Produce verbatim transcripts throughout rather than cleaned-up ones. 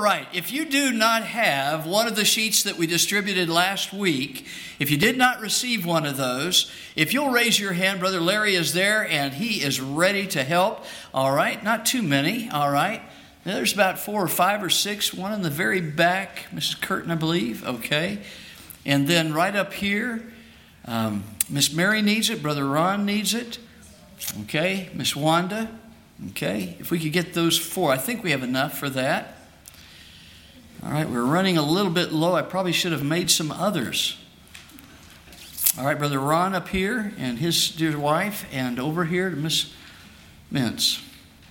right, if you do not have one of the sheets that we distributed last week, if you did not receive one of those, if you'll raise your hand, Brother Larry is there and he is ready to help. All right, not too many, all right. There's about four or five or six, one in the very back, Missus Curtin, I believe, okay. And then right up here, um, Miss Mary needs it, Brother Ron needs it, okay, Miss Wanda, okay. If we could get those four, I think we have enough for that. All right, we're running a little bit low. I probably should have made some others. All right, Brother Ron up here and his dear wife, and over here to Miss Mintz.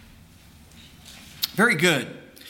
Very good.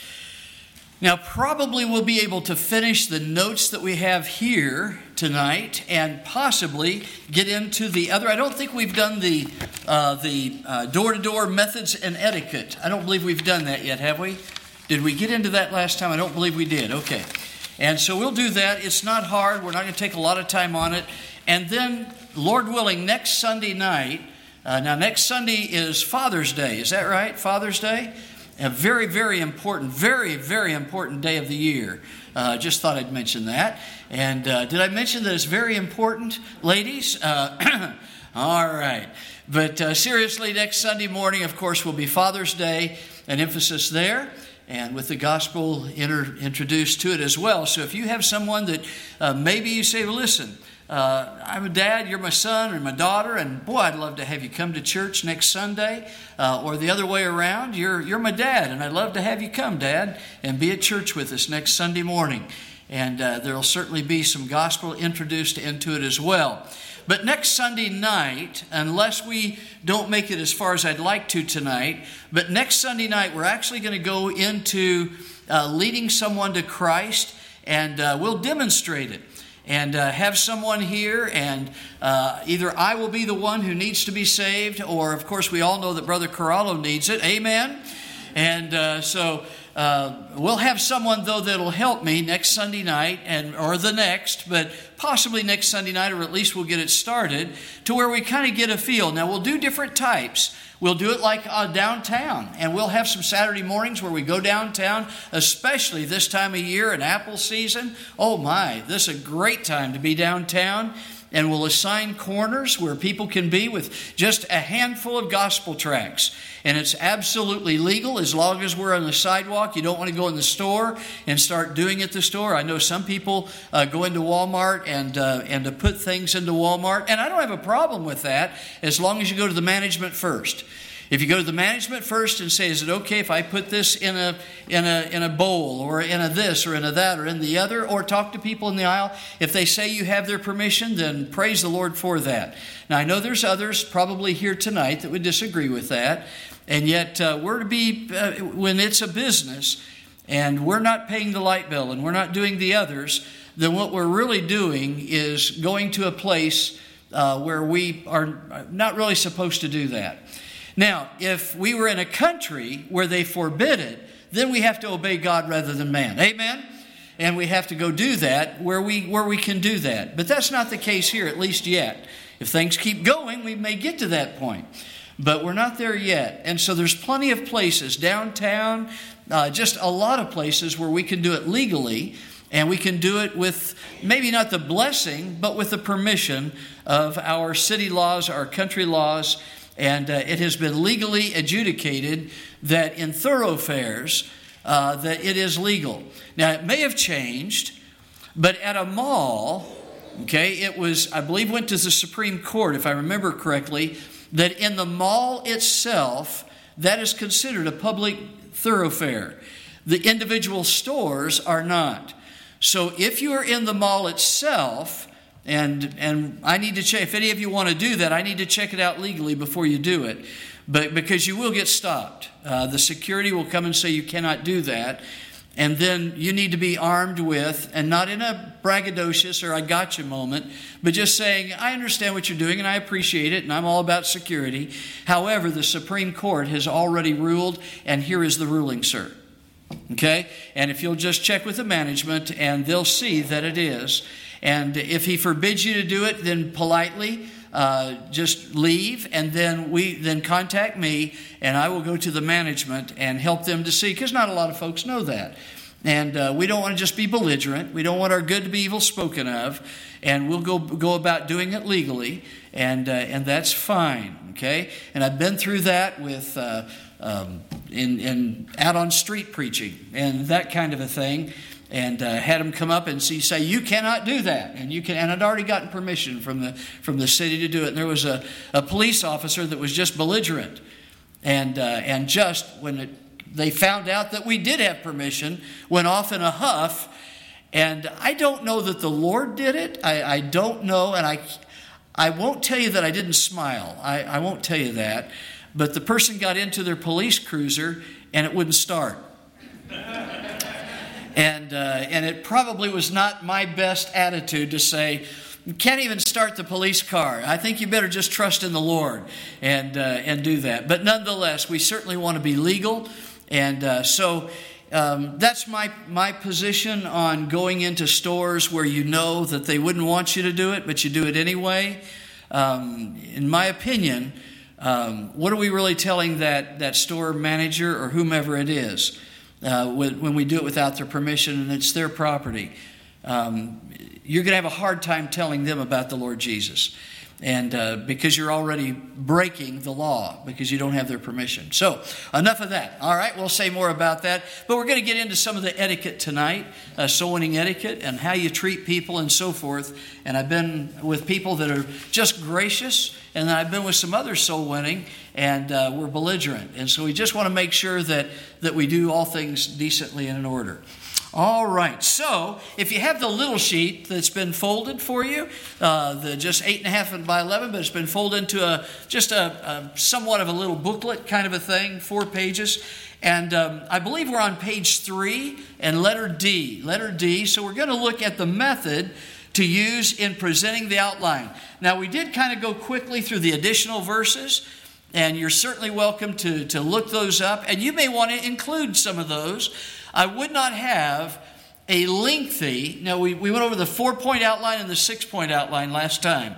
Now, probably we'll be able to finish the notes that we have here tonight and possibly get into the other. I don't think we've done the uh, the uh, door-to-door methods and etiquette. I don't believe we've done that yet, have we? Did we get into that last time? I don't believe we did. Okay. And so we'll do that. It's not hard. We're not going to take a lot of time on it. And then, Lord willing, next Sunday night, uh, now next Sunday is Father's Day. Is that right? Father's Day? A very, very important, very, very important day of the year. Uh, just thought I'd mention that. And uh, did I mention that it's very important, ladies? Uh, all right. But uh, seriously, next Sunday morning, of course, will be Father's Day, an emphasis there, and with the gospel inter- introduced to it as well. So if you have someone that uh, maybe you say, well, listen, uh, I'm a dad, you're my son or my daughter, and boy, I'd love to have you come to church next Sunday. Uh, or the other way around, you're, you're my dad, and I'd love to have you come, Dad, and be at church with us next Sunday morning. And uh, there will certainly be some gospel introduced into it as well. But next Sunday night, unless we don't make it as far as I'd like to tonight, but next Sunday night we're actually going to go into uh, leading someone to Christ, and uh, we'll demonstrate it. And uh, have someone here, and uh, either I will be the one who needs to be saved, or of course we all know that Brother Corallo needs it. Amen? And uh, so uh, we'll have someone, though, that'll help me next Sunday night, and or the next, but possibly next Sunday night, or at least we'll get it started, to where we kind of get a feel. Now, we'll do different types. We'll do it like uh, downtown, and we'll have some Saturday mornings where we go downtown, especially this time of year in apple season. Oh my, this is a great time to be downtown. And we'll assign corners where people can be with just a handful of gospel tracts. And it's absolutely legal as long as we're on the sidewalk. You don't want to go in the store and start doing it at the store. I know some people uh, go into Walmart and uh, and to put things into Walmart. And I don't have a problem with that as long as you go to the management first. If you go to the management first and say, is it okay if I put this in a in a in a bowl or in a this or in a that or in the other, or talk to people in the aisle? If they say you have their permission, then praise the Lord for that. Now, I know there's others probably here tonight that would disagree with that, and yet uh, we're to be, uh, when it's a business and we're not paying the light bill and we're not doing the others, then what we're really doing is going to a place uh, where we are not really supposed to do that. Now, if we were in a country where they forbid it, then we have to obey God rather than man. Amen? And we have to go do that where we where we can do that. But that's not the case here, at least yet. If things keep going, we may get to that point. But we're not there yet. And so there's plenty of places, downtown, uh, just a lot of places where we can do it legally. And we can do it with maybe not the blessing, but with the permission of our city laws, our country laws. And uh, it has been legally adjudicated that in thoroughfares uh, that it is legal. Now, it may have changed, but at a mall, okay, it was, I believe, went to the Supreme Court, if I remember correctly, that in the mall itself, that is considered a public thoroughfare. The individual stores are not. So if you are in the mall itself, And and I need to check, if any of you want to do that, I need to check it out legally before you do it. But because you will get stopped. Uh, the security will come and say you cannot do that. And then you need to be armed with, and not in a braggadocious or I gotcha moment, but just saying, I understand what you're doing and I appreciate it and I'm all about security. However, the Supreme Court has already ruled, and here is the ruling, sir. Okay? And if you'll just check with the management, and they'll see that it is. And if he forbids you to do it, then politely uh, just leave, and then we then contact me, and I will go to the management and help them to see, because not a lot of folks know that. And uh, we don't want to just be belligerent. We don't want our good to be evil spoken of. And we'll go go about doing it legally. And uh, and that's fine, okay? And I've been through that with uh, um, in, in out on street preaching and that kind of a thing. And uh, had them come up and see, say, you cannot do that. And you can. And I'd already gotten permission from the from the city to do it. And there was a, a police officer that was just belligerent. And uh, and just when it, they found out that we did have permission, went off in a huff. And I don't know that the Lord did it. I, I don't know. And I I won't tell you that I didn't smile. I, I won't tell you that. But the person got into their police cruiser and it wouldn't start. And uh, and it probably was not my best attitude to say, you can't even start the police car. I think you better just trust in the Lord and uh, and do that. But nonetheless, we certainly want to be legal. And uh, so um, that's my, my position on going into stores where you know that they wouldn't want you to do it, but you do it anyway. Um, in my opinion, um, what are we really telling that, that store manager or whomever it is? Uh, when, when we do it without their permission and it's their property, um, you're going to have a hard time telling them about the Lord Jesus, and uh, because you're already breaking the law because you don't have their permission. So enough of that. All right, we'll say more about that, but we're going to get into some of the etiquette tonight, uh, soul winning etiquette, and how you treat people and so forth. And I've been with people that are just gracious, and then I've been with some other soul winning, and uh, we're belligerent. And so we just want to make sure that, that we do all things decently and in order. All right, so if you have the little sheet that's been folded for you, uh, the just eight and a half by eleven, but it's been folded into a just a, a somewhat of a little booklet kind of a thing, four pages. And um, I believe we're on page three and letter D, letter D. So we're going to look at the method to use in presenting the outline. Now, we did kind of go quickly through the additional verses, and you're certainly welcome to, to look those up. And you may want to include some of those. I would not have a lengthy, now we, we went over the four-point outline and the six-point outline last time.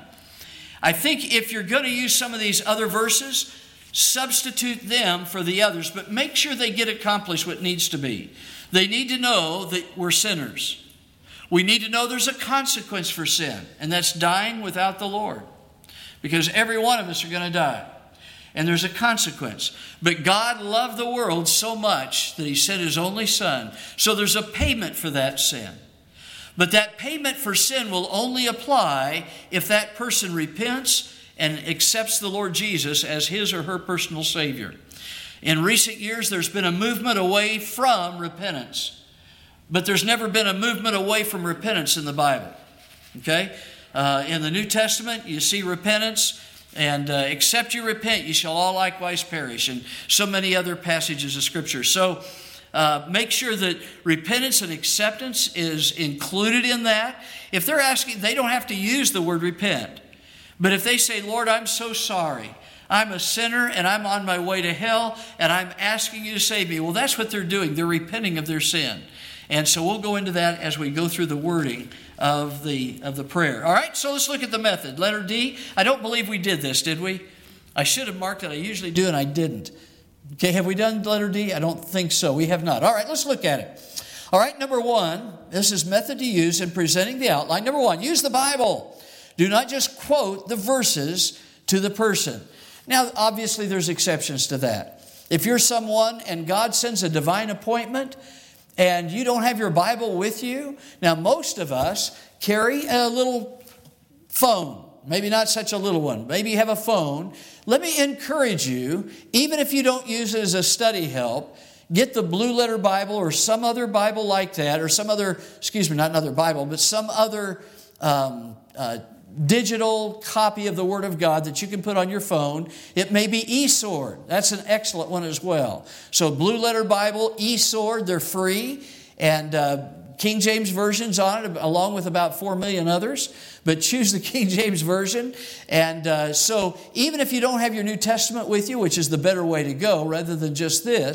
I think if you're going to use some of these other verses, substitute them for the others, but make sure they get accomplished what needs to be. They need to know that we're sinners. We need to know there's a consequence for sin, and that's dying without the Lord, because every one of us are going to die. And there's a consequence. But God loved the world so much that He sent His only Son. So there's a payment for that sin. But that payment for sin will only apply if that person repents and accepts the Lord Jesus as his or her personal Savior. In recent years, there's been a movement away from repentance. But there's never been a movement away from repentance in the Bible. Okay? Uh, in the New Testament, you see repentance. And uh, except you repent, you shall all likewise perish. And so many other passages of Scripture. So uh, make sure that repentance and acceptance is included in that. If they're asking, they don't have to use the word repent. But if they say, Lord, I'm so sorry. I'm a sinner and I'm on my way to hell and I'm asking you to save me. Well, that's what they're doing. They're repenting of their sin. And so we'll go into that as we go through the wording of the of the prayer. All right, so let's look at the method. Letter D. I don't believe we did this, did we? I should have marked it. I usually do, and I didn't. Okay, have we done letter D? I don't think so. We have not. All right, let's look at it. All right, number one, this is method to use in presenting the outline. Number one, use the Bible. Do not just quote the verses to the person. Now, obviously, there's exceptions to that. If you're someone and God sends a divine appointment, and you don't have your Bible with you. Now, most of us carry a little phone. Maybe not such a little one. Maybe you have a phone. Let me encourage you, even if you don't use it as a study help, get the Blue Letter Bible or some other Bible like that, or some other, excuse me, not another Bible, but some other um, uh, digital copy of the Word of God that you can put on your phone. It may be eSword. That's an excellent one as well. So Blue Letter Bible, eSword, they're free. And uh, King James Version's on it, along with about four million others. But choose the King James Version. And uh, so even if you don't have your New Testament with you, which is the better way to go rather than just this,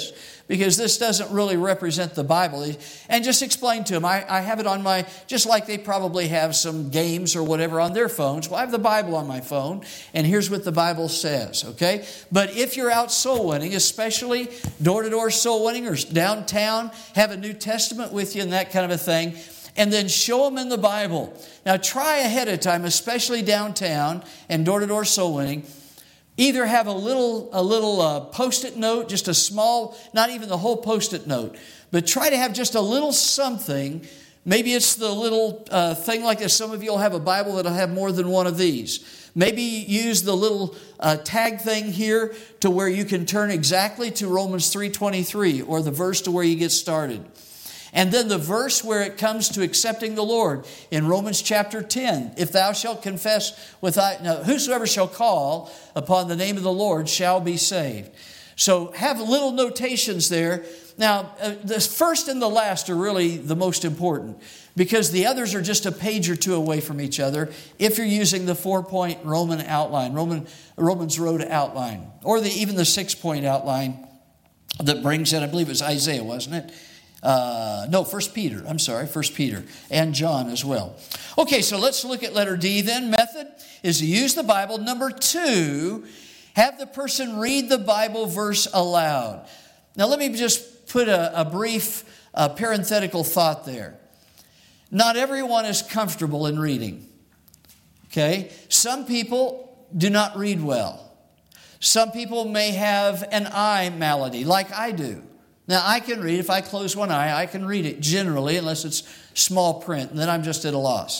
because this doesn't really represent the Bible. And just explain to them, I, I have it on my, just like they probably have some games or whatever on their phones. Well, I have the Bible on my phone, and here's what the Bible says, okay? But if you're out soul winning, especially door-to-door soul winning or downtown, have a New Testament with you and that kind of a thing, and then show them in the Bible. Now try ahead of time, especially downtown and door-to-door soul winning, either have a little a little uh, post-it note, just a small, not even the whole post-it note, but try to have just a little something. Maybe it's the little uh, thing like this. Some of you will have a Bible that'll have more than one of these. Maybe use the little uh, tag thing here to where you can turn exactly to Romans three twenty-three, or the verse to where you get started. And then the verse where it comes to accepting the Lord in Romans chapter ten. If thou shalt confess with thy, now, whosoever shall call upon the name of the Lord shall be saved. So have little notations there. Now, uh, the first and the last are really the most important, because the others are just a page or two away from each other if you're using the four-point Roman outline, Roman Romans Road outline, or the, even the six-point outline that brings in, I believe it was Isaiah, wasn't it? Uh, no, First Peter. I'm sorry, First Peter and John as well. Okay, so let's look at letter D then. Method is to use the Bible. Number two, have the person read the Bible verse aloud. Now let me just put a, a brief uh, parenthetical thought there. Not everyone is comfortable in reading. Okay, some people do not read well. Some people may have an eye malady, like I do. Now, I can read. If I close one eye, I can read it generally, unless it's small print, and then I'm just at a loss.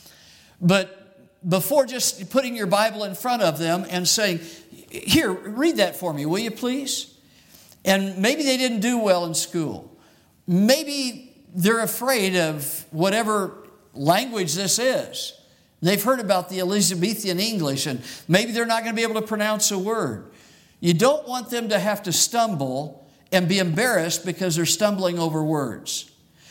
But before just putting your Bible in front of them and saying, here, read that for me, will you please? And maybe they didn't do well in school. Maybe they're afraid of whatever language this is. They've heard about the Elizabethan English, and maybe they're not going to be able to pronounce a word. You don't want them to have to stumble and be embarrassed because they're stumbling over words.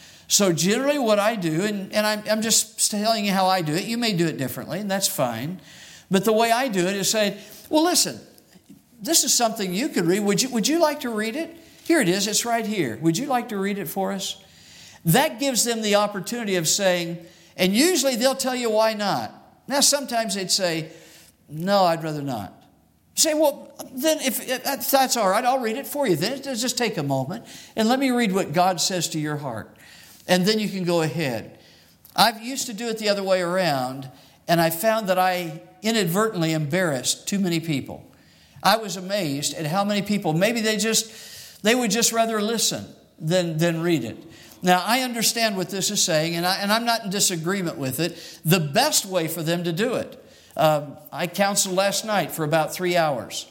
So generally what I do, and, and I'm, I'm just telling you how I do it. You may do it differently, and that's fine. But the way I do it is say, well, listen, this is something you could read. Would you, would you like to read it? Here it is. It's right here. Would you like to read it for us? That gives them the opportunity of saying, and usually they'll tell you why not. Now, sometimes they'd say, no, I'd rather not. You say, well, then if, if that's all right, I'll read it for you. Then just take a moment and let me read what God says to your heart. And then you can go ahead. I've used to do it the other way around, and I found that I inadvertently embarrassed too many people. I was amazed at how many people, maybe they just, they would just rather listen than, than read it. Now, I understand what this is saying, and, I, and I'm not in disagreement with it. The best way for them to do it. Um, I counseled last night for about three hours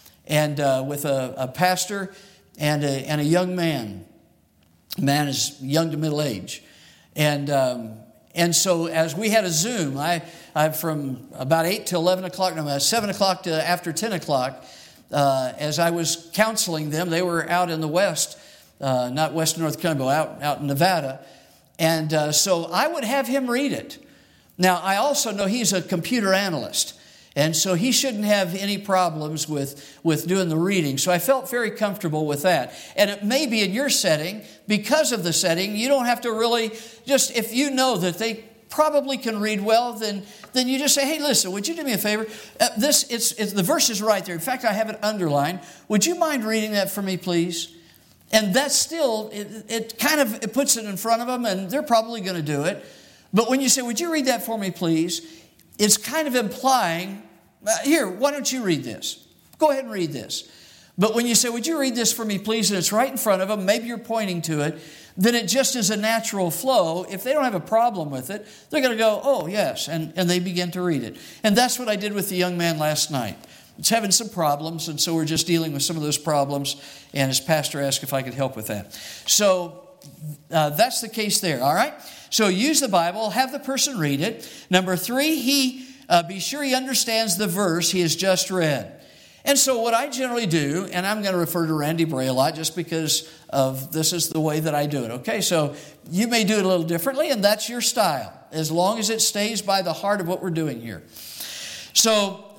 and uh, with a, a pastor and a, and a young man. The man is young to middle age. And um, and so as we had a Zoom, I, I from about eight to eleven o'clock, no, seven o'clock to after ten o'clock, uh, as I was counseling them, they were out in the west, uh, not western North Carolina, but out, out in Nevada. And uh, so I would have him read it. Now, I also know he's a computer analyst, and so he shouldn't have any problems with, with doing the reading. So I felt very comfortable with that. And it may be in your setting, because of the setting, you don't have to really just, if you know that they probably can read well, then, then you just say, hey, listen, would you do me a favor? Uh, this it's, it's the verse is right there. In fact, I have it underlined. Would you mind reading that for me, please? And that's still, it, it kind of it puts it in front of them, and they're probably going to do it. But when you say, would you read that for me, please? It's kind of implying, uh, here, why don't you read this? Go ahead and read this. But when you say, would you read this for me, please? And it's right in front of them, maybe you're pointing to it, then it just is a natural flow. If they don't have a problem with it, they're going to go, oh, yes, and, and they begin to read it. And that's what I did with the young man last night. He's having some problems, and so we're just dealing with some of those problems, and his pastor asked if I could help with that. So uh, that's the case there, all right? So use the Bible, have the person read it. Number three, he uh, be sure he understands the verse he has just read. And so what I generally do, and I'm going to refer to Randy Bray a lot just because of this is the way that I do it. Okay, so you may do it a little differently, and that's your style, as long as it stays by the heart of what we're doing here. So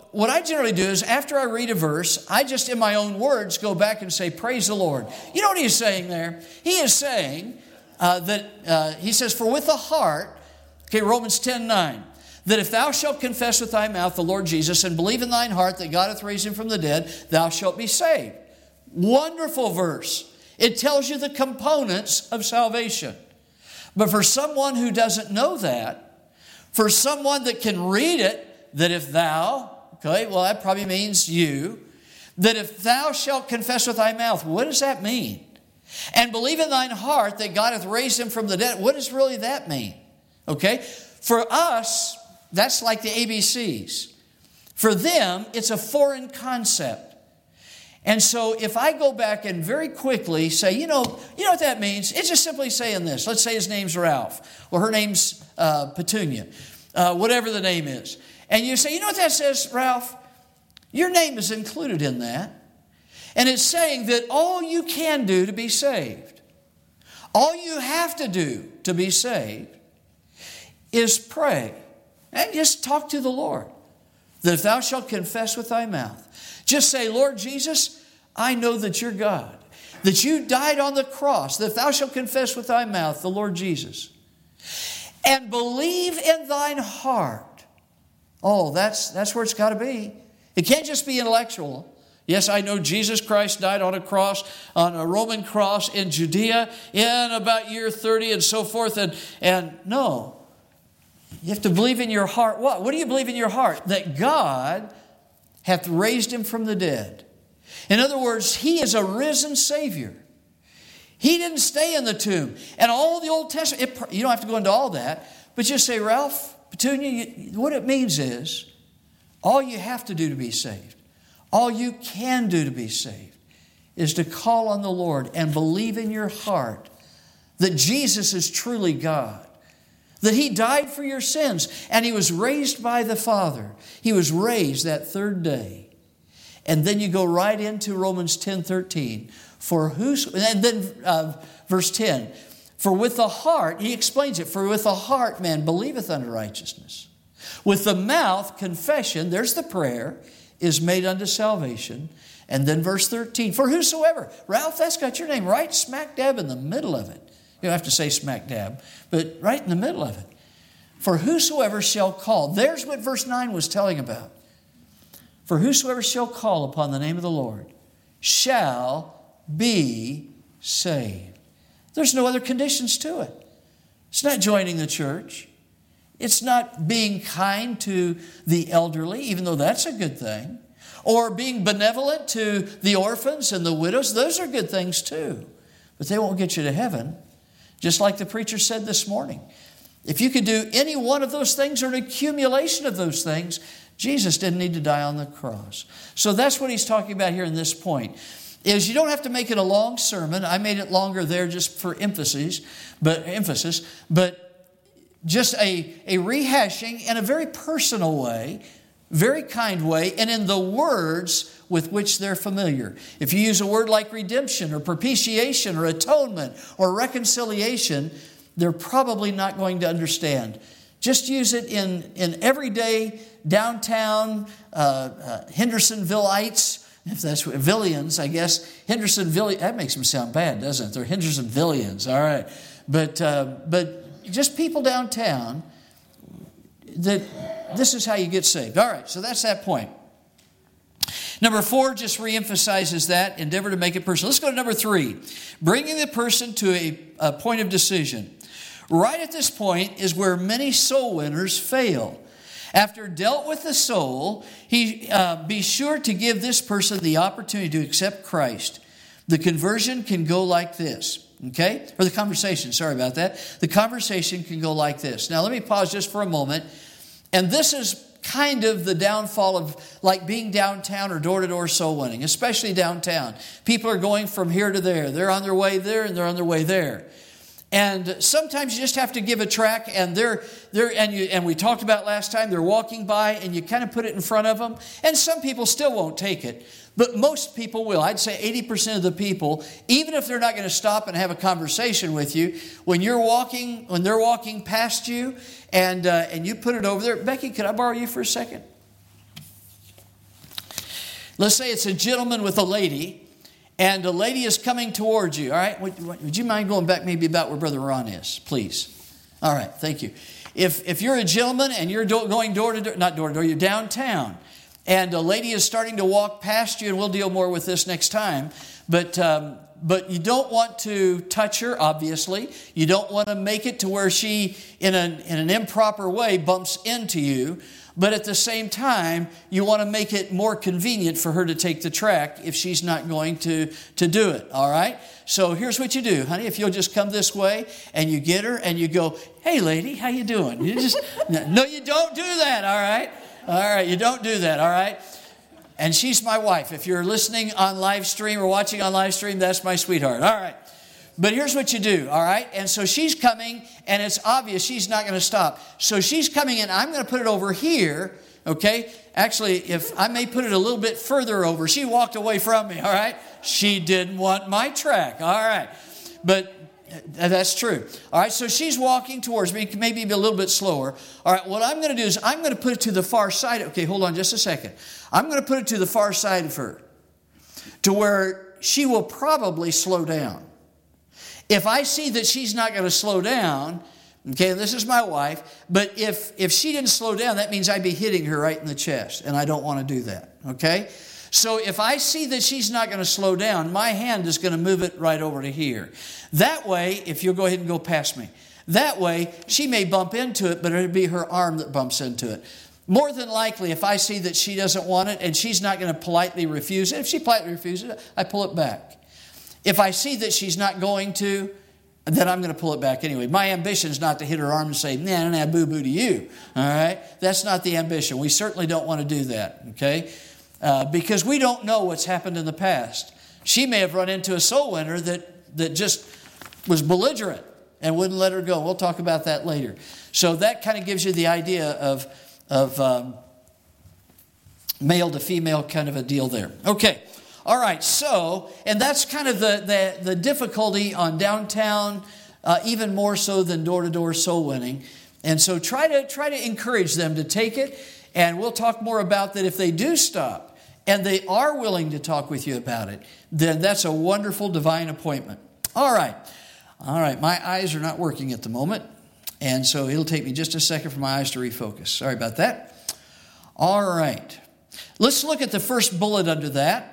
what I generally do is after I read a verse, I just in my own words go back and say, praise the Lord. You know what he's saying there? He is saying uh, that, uh, he says, for with the heart, okay, Romans ten nine, that if thou shalt confess with thy mouth the Lord Jesus and believe in thine heart that God hath raised him from the dead, thou shalt be saved. Wonderful verse. It tells you the components of salvation. But for someone who doesn't know that, for someone that can read it, that if thou, okay, well that probably means you, that if thou shalt confess with thy mouth, what does that mean? And believe in thine heart that God hath raised him from the dead, what does really that mean? Okay, for us, that's like the A B Cs. For them, it's a foreign concept. And so if I go back and very quickly say, you know, you know what that means? It's just simply saying this. Let's say his name's Ralph, or her name's uh, Petunia, uh, whatever the name is. And you say, you know what that says, Ralph? Your name is included in that. And it's saying that all you can do to be saved, all you have to do to be saved is pray and just talk to the Lord. That if thou shalt confess with thy mouth, just say, Lord Jesus, I know that you're God, that you died on the cross, that if thou shalt confess with thy mouth the Lord Jesus, and believe in thine heart. Oh, that's, that's where it's got to be. It can't just be intellectual. Yes, I know Jesus Christ died on a cross, on a Roman cross in Judea in about year thirty and so forth. And, and no, you have to believe in your heart. What? What do you believe in your heart? That God hath raised him from the dead. In other words, he is a risen Savior. He didn't stay in the tomb. And all the Old Testament, it, you don't have to go into all that, but just say, Ralph, Petunia, you, what it means is, all you have to do to be saved, all you can do to be saved, is to call on the Lord and believe in your heart that Jesus is truly God, that he died for your sins, and he was raised by the Father. He was raised that third day. And then you go right into Romans ten thirteen. For whos, and then uh, verse ten. For with the heart, he explains it, for with the heart man believeth unto righteousness. With the mouth, confession, there's the prayer, is made unto salvation. And then verse thirteen. For whosoever, Ralph, that's got your name right smack dab in the middle of it. You don't have to say smack dab, but right in the middle of it. For whosoever shall call, there's what verse nine was telling about. For whosoever shall call upon the name of the Lord shall be saved. There's no other conditions to it. It's not joining the church. It's not being kind to the elderly, even though that's a good thing. Or being benevolent to the orphans and the widows. Those are good things too. But they won't get you to heaven. Just like the preacher said this morning. If you could do any one of those things or an accumulation of those things, Jesus didn't need to die on the cross. So that's what he's talking about here in this point. Is you don't have to make it a long sermon. I made it longer there just for emphasis, but emphasis, but just a, a rehashing in a very personal way, very kind way, and in the words with which they're familiar. If you use a word like redemption or propitiation or atonement or reconciliation, they're probably not going to understand. Just use it in, in everyday downtown uh, uh, Hendersonvilleites, if that's what, Villians, I guess. Hendersonville, that makes them sound bad, doesn't it? They're Hendersonvillians, all right. But, uh, but just people downtown, that this is how you get saved. All right, so that's that point. Number four just reemphasizes that, endeavor to make it personal. Let's go to number three, bringing the person to a, a point of decision. Right at this point is where many soul winners fail. After dealt with the soul, he uh, be sure to give this person the opportunity to accept Christ. The conversion can go like this, okay? Or the conversation, sorry about that. The conversation can go like this. Now let me pause just for a moment. And this is kind of the downfall of like being downtown or door-to-door soul winning, especially downtown. People are going from here to there. They're on their way there and they're on their way there. And sometimes you just have to give a track, and they're they're and you and we talked about last time, they're walking by and you kind of put it in front of them. And some people still won't take it, but most people will. I'd say eighty percent of the people, even if they're not going to stop and have a conversation with you, when you're walking, when they're walking past you, and uh, and you put it over there. Becky, could I borrow you for a second? Let's say it's a gentleman with a lady, and the lady is coming towards you. All right, would, would you mind going back maybe about where Brother Ron is, please? All right, thank you. If if you're a gentleman and you're do- going door to door, not door to door, you're downtown, and a lady is starting to walk past you, and we'll deal more with this next time, but um, but you don't want to touch her, obviously. You don't want to make it to where she, in an, in an improper way, bumps into you. But at the same time, you want to make it more convenient for her to take the track if she's not going to, to do it, all right? So here's what you do, honey. If you'll just come this way and you get her and you go, hey, lady, how you doing? You just no, you don't do that, all right? All right, you don't do that, all right? And she's my wife. If you're listening on live stream or watching on live stream, that's my sweetheart, all right? But here's what you do, all right? And so she's coming, and it's obvious she's not going to stop. So she's coming in. I'm going to put it over here, okay? Actually, if I may put it a little bit further over. She walked away from me, all right? She didn't want my track, all right? But that's true. All right, so she's walking towards me, maybe a little bit slower. All right, what I'm going to do is I'm going to put it to the far side. Okay, hold on just a second. I'm going to put it to the far side of her to where she will probably slow down. If I see that she's not going to slow down, okay, and this is my wife, but if, if she didn't slow down, that means I'd be hitting her right in the chest, and I don't want to do that, okay? So if I see that she's not going to slow down, my hand is going to move it right over to here. That way, if you'll go ahead and go past me, that way she may bump into it, but it'll be her arm that bumps into it. More than likely, if I see that she doesn't want it and she's not going to politely refuse it, if she politely refuses it, I pull it back. If I see that she's not going to, then I'm going to pull it back anyway. My ambition is not to hit her arm and say, nah, nah, nah, boo-boo to you. All right? That's not the ambition. We certainly don't want to do that, okay? Uh, because we don't know what's happened in the past. She may have run into a soul winner that, that just was belligerent and wouldn't let her go. We'll talk about that later. So that kind of gives you the idea of, of um, male to female kind of a deal there. Okay. All right, so, and that's kind of the, the, the difficulty on downtown, uh, even more so than door-to-door soul winning. And so try to try to encourage them to take it, and we'll talk more about that. If they do stop, and they are willing to talk with you about it, then that's a wonderful divine appointment. All right, all right, my eyes are not working at the moment, and so it'll take me just a second for my eyes to refocus. Sorry about that. All right, let's look at the first bullet under that.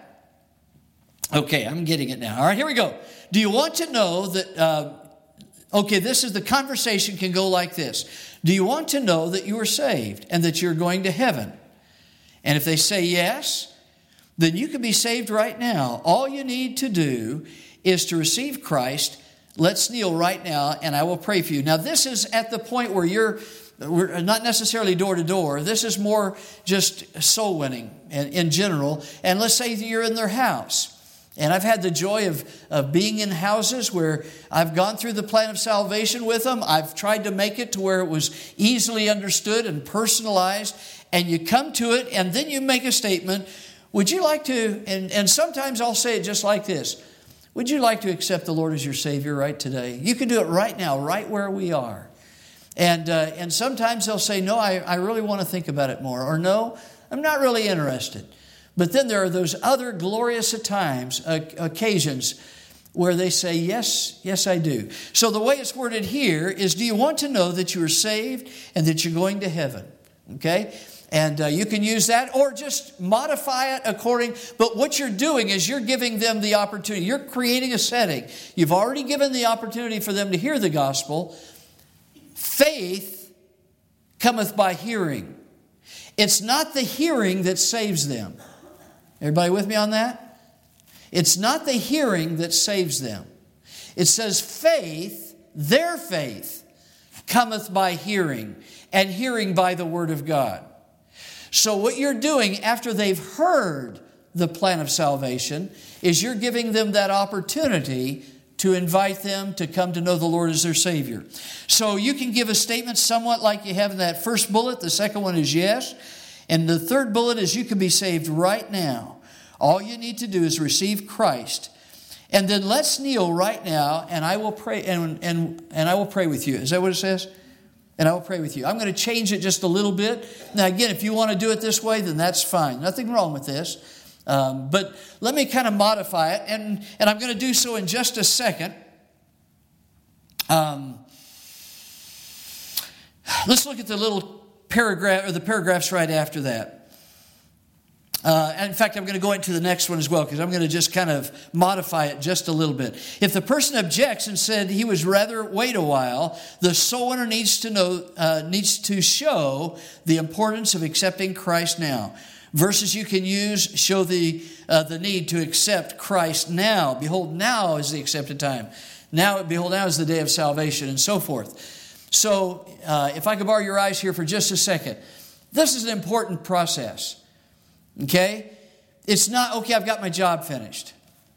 Okay, I'm getting it now. All right, here we go. Do you want to know that, uh, okay, this is the conversation can go like this. Do you want to know that you are saved and that you're going to heaven? And if they say yes, then you can be saved right now. All you need to do is to receive Christ. Let's kneel right now, and I will pray for you. Now, this is at the point where you're we're not necessarily door to door. This is more just soul winning in, in general. And let's say that you're in their house. And I've had the joy of, of being in houses where I've gone through the plan of salvation with them. I've tried to make it to where it was easily understood and personalized. And you come to it and then you make a statement. Would you like to, and, and sometimes I'll say it just like this. Would you like to accept the Lord as your Savior right today? You can do it right now, right where we are. And uh, and sometimes they'll say, no, I, I really want to think about it more. Or no, I'm not really interested. But then there are those other glorious at times, uh, occasions, where they say, yes, yes, I do. So the way it's worded here is, do you want to know that you are saved and that you're going to heaven? Okay? And uh, you can use that or just modify it according. But what you're doing is you're giving them the opportunity. You're creating a setting. You've already given the opportunity for them to hear the gospel. Faith cometh by hearing. It's not the hearing that saves them. Everybody with me on that? It's not the hearing that saves them. It says faith, their faith, cometh by hearing, and hearing by the word of God. So what you're doing after they've heard the plan of salvation is you're giving them that opportunity to invite them to come to know the Lord as their Savior. So you can give a statement somewhat like you have in that first bullet. The second one is yes. And the third bullet is you can be saved right now. All you need to do is receive Christ. And then let's kneel right now, and I will pray and, and, and I will pray with you. Is that what it says? And I will pray with you. I'm going to change it just a little bit. Now again, if you want to do it this way, then that's fine. Nothing wrong with this. Um, but let me kind of modify it, and, and I'm going to do so in just a second. Um, let's look at the little paragraph, or the paragraphs right after that. Uh, and in fact, I'm going to go into the next one as well, because I'm going to just kind of modify it just a little bit. If the person objects and said he would rather wait a while, the soul winner needs to know, uh, needs to show the importance of accepting Christ now. Verses you can use show the uh, the need to accept Christ now. Behold, now is the accepted time. Now, behold, now is the day of salvation, and so forth. So, uh, if I could borrow your eyes here for just a second, this is an important process. Okay? It's not, okay, I've got my job finished.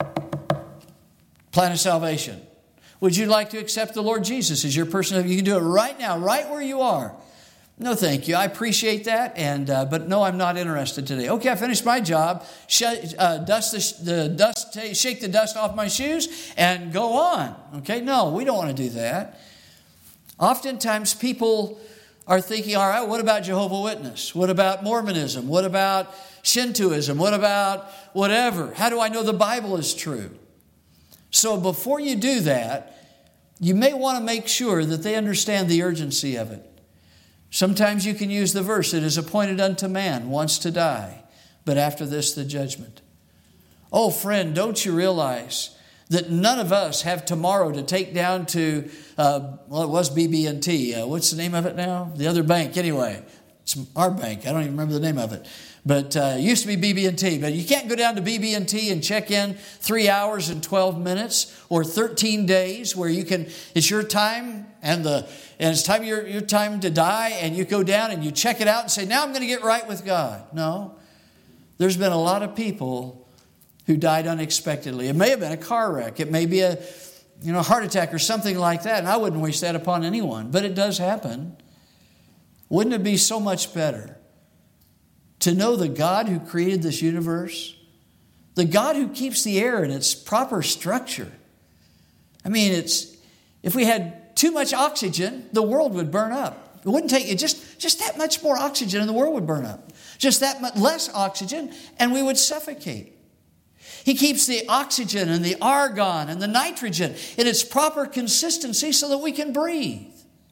Plan of salvation. Would you like to accept the Lord Jesus as your personal? You can do it right now, right where you are. No, thank you. I appreciate that, and uh, but no, I'm not interested today. Okay, I finished my job. Sh- uh, dust the, the dust, shake the dust off my shoes, and go on. Okay, no, we don't want to do that. Oftentimes, people are thinking, all right, what about Jehovah's Witness? What about Mormonism? What about Shintoism? What about whatever? How do I know the Bible is true? So before you do that, you may want to make sure that they understand the urgency of it. Sometimes you can use the verse, it is appointed unto man once to die, but after this the judgment. Oh, friend, don't you realize that none of us have tomorrow to take down to, uh, well, it was B B and T. Uh, what's the name of it now? The other bank, anyway. It's our bank. I don't even remember the name of it. But uh, it used to be B B and T. But you can't go down to B B and T and check in three hours and twelve minutes or thirteen days where you can, it's your time and the and it's time your, your time to die, and you go down and you check it out and say, now I'm going to get right with God. No. There's been a lot of people who died unexpectedly. It may have been a car wreck. It may be a you know heart attack or something like that. And I wouldn't wish that upon anyone. But it does happen. Wouldn't it be so much better to know the God who created this universe? The God who keeps the air in its proper structure. I mean, it's if we had too much oxygen, the world would burn up. It wouldn't take it just, just that much more oxygen and the world would burn up. Just that much less oxygen and we would suffocate. He keeps the oxygen and the argon and the nitrogen in its proper consistency so that we can breathe.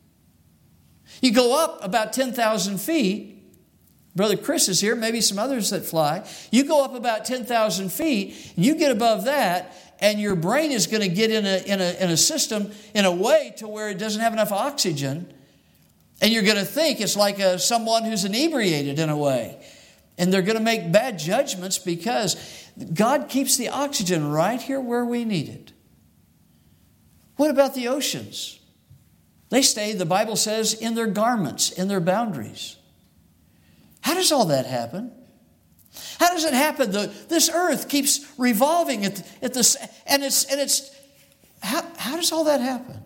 You go up about ten thousand feet. Brother Chris is here, maybe some others that fly. You go up about ten thousand feet, and you get above that, and your brain is going to get in a, in, a, in a system in a way to where it doesn't have enough oxygen. And you're going to think it's like a, someone who's inebriated in a way. And they're going to make bad judgments because God keeps the oxygen right here where we need it. What about the oceans? They stay, the Bible says, in their garments, in their boundaries. How does all that happen? How does it happen? The, this earth keeps revolving at, at this, and it's, and it's, how, how does all that happen?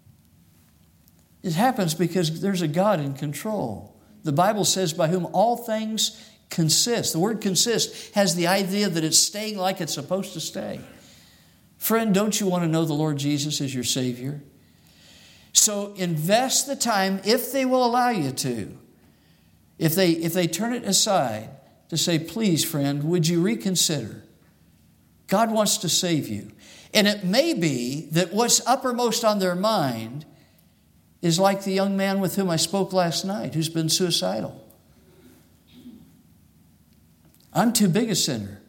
It happens because there's a God in control. The Bible says, by whom all things consist. The word consist has the idea that it's staying like it's supposed to stay. Friend, don't you want to know the Lord Jesus as your Savior? So invest the time, if they will allow you to. If they, if they turn it aside to say, please, friend, would you reconsider? God wants to save you. And it may be that what's uppermost on their mind is like the young man with whom I spoke last night, who's been suicidal. I'm too big a sinner.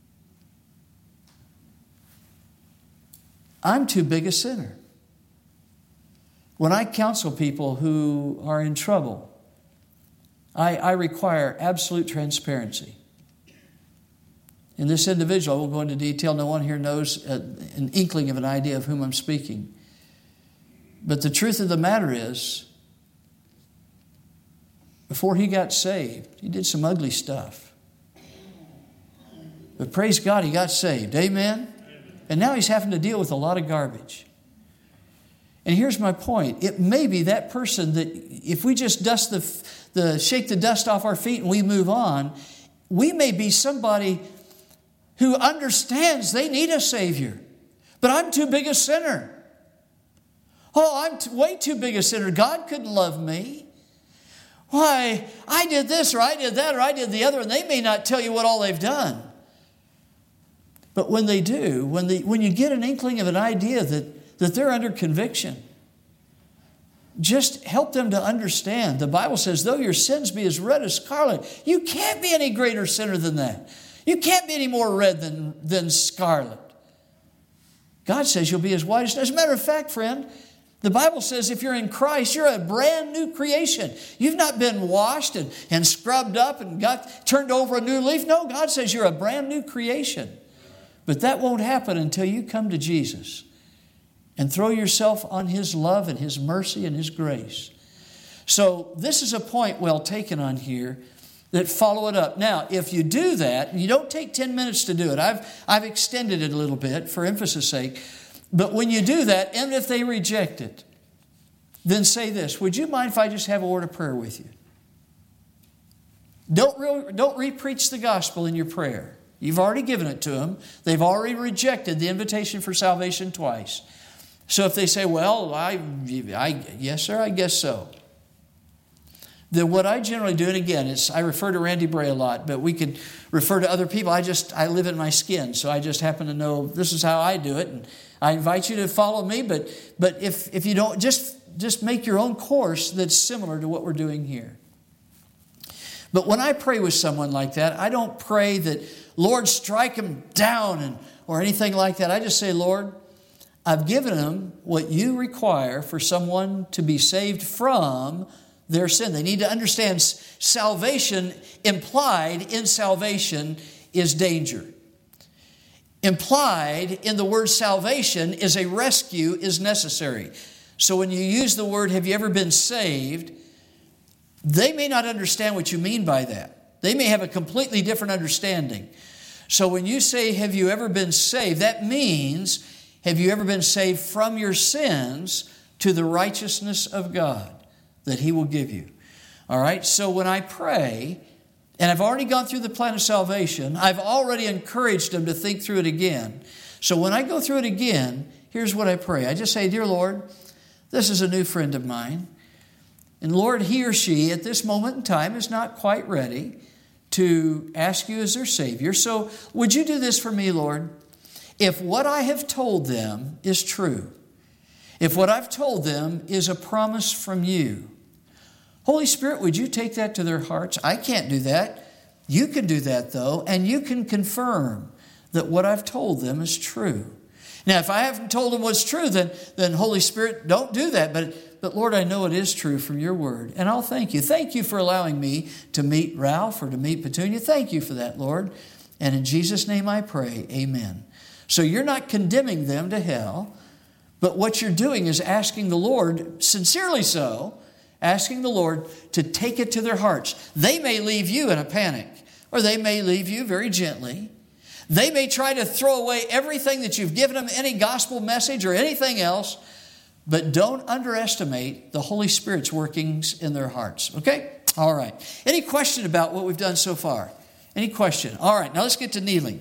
I'm too big a sinner. When I counsel people who are in trouble, I, I require absolute transparency. In this individual, I won't go into detail. No one here knows uh, an inkling of an idea of whom I'm speaking. But the truth of the matter is, before he got saved, he did some ugly stuff. But praise God, he got saved. Amen? And now he's having to deal with a lot of garbage. And here's my point. It may be that person that if we just dust the, the shake the dust off our feet and we move on, we may be somebody who understands they need a Savior. But I'm too big a sinner. Oh, I'm t- way too big a sinner. God couldn't love me. Why, I did this or I did that or I did the other, and they may not tell you what all they've done. But when they do, when, they, when you get an inkling of an idea that, that they're under conviction, just help them to understand. The Bible says, though your sins be as red as scarlet, you can't be any greater sinner than that. You can't be any more red than, than scarlet. God says you'll be as white as snow. As a matter of fact, friend, the Bible says if you're in Christ, you're a brand new creation. You've not been washed and, and scrubbed up and got turned over a new leaf. No, God says you're a brand new creation. But that won't happen until you come to Jesus and throw yourself on His love and His mercy and His grace. So this is a point well taken on here, that follow it up. Now, if you do that, and you don't take ten minutes to do it, I've, I've extended it a little bit for emphasis sake, but when you do that, and if they reject it, then say this: would you mind if I just have a word of prayer with you? Don't, re- don't re-preach the gospel in your prayer. You've already given it to them. They've already rejected the invitation for salvation twice. So if they say, well, I, I, yes, sir, I guess so. Then what I generally do, and again, it's, I refer to Randy Bray a lot, but we could refer to other people. I just, I live in my skin, so I just happen to know this is how I do it. And I invite you to follow me, but, but if, if you don't, just, just make your own course that's similar to what we're doing here. But when I pray with someone like that, I don't pray that, Lord, strike him down and, or anything like that. I just say, Lord, I've given them what you require for someone to be saved from their sin. They need to understand salvation. Implied in salvation is danger. Implied in the word salvation is a rescue is necessary. So when you use the word, have you ever been saved? They may not understand what you mean by that. They may have a completely different understanding. So when you say, have you ever been saved? That means, have you ever been saved from your sins to the righteousness of God that He will give you? All right, so when I pray, and I've already gone through the plan of salvation, I've already encouraged them to think through it again. So when I go through it again, here's what I pray. I just say, dear Lord, this is a new friend of mine. And Lord, he or she at this moment in time is not quite ready to ask you as their Savior. So would you do this for me, Lord? If what I have told them is true, if what I've told them is a promise from you, Holy Spirit, would you take that to their hearts? I can't do that. You can do that, though, and you can confirm that what I've told them is true. Now, if I haven't told them what's true, then, then Holy Spirit, don't do that. But, but Lord, I know it is true from your word, and I'll thank you. Thank you for allowing me to meet Ralph or to meet Petunia. Thank you for that, Lord. And in Jesus' name I pray, amen. So you're not condemning them to hell, but what you're doing is asking the Lord, sincerely so, asking the Lord to take it to their hearts. They may leave you in a panic, or they may leave you very gently. They may try to throw away everything that you've given them, any gospel message or anything else, but don't underestimate the Holy Spirit's workings in their hearts. Okay? All right. Any question about what we've done so far? Any question? All right, now let's get to kneeling.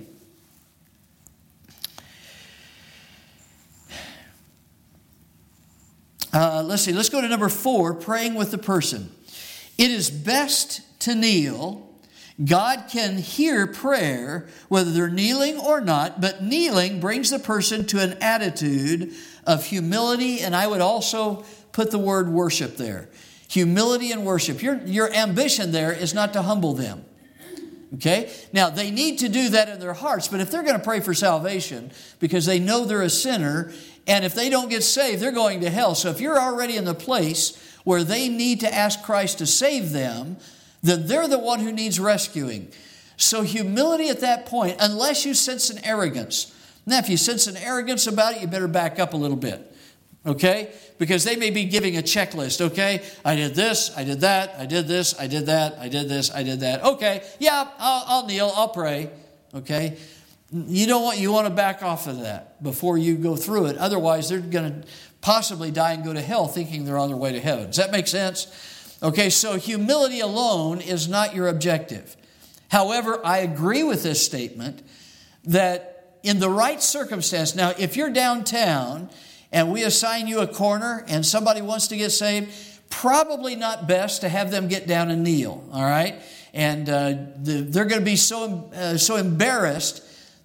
Uh, let's see, let's go to number four, praying with the person. It is best to kneel. God can hear prayer, whether they're kneeling or not, but kneeling brings the person to an attitude of humility, and I would also put the word worship there. Humility and worship. Your, your ambition there is not to humble them. Okay? Now, they need to do that in their hearts, but if they're going to pray for salvation because they know they're a sinner, and if they don't get saved, they're going to hell. So if you're already in the place where they need to ask Christ to save them, then they're the one who needs rescuing. So humility at that point, unless you sense an arrogance. Now, if you sense an arrogance about it, you better back up a little bit. Okay? Because they may be giving a checklist. Okay? I did this, I did that, I did this, I did that, I did this, I did that. Okay, yeah, I'll, I'll kneel, I'll pray. Okay? You don't want, you want to back off of that before you go through it. Otherwise, they're going to possibly die and go to hell thinking they're on their way to heaven. Does that make sense? Okay, so humility alone is not your objective. However, I agree with this statement that in the right circumstance, now if you're downtown and we assign you a corner and somebody wants to get saved, probably not best to have them get down and kneel, all right? And uh, the, they're going to be so, uh, so embarrassed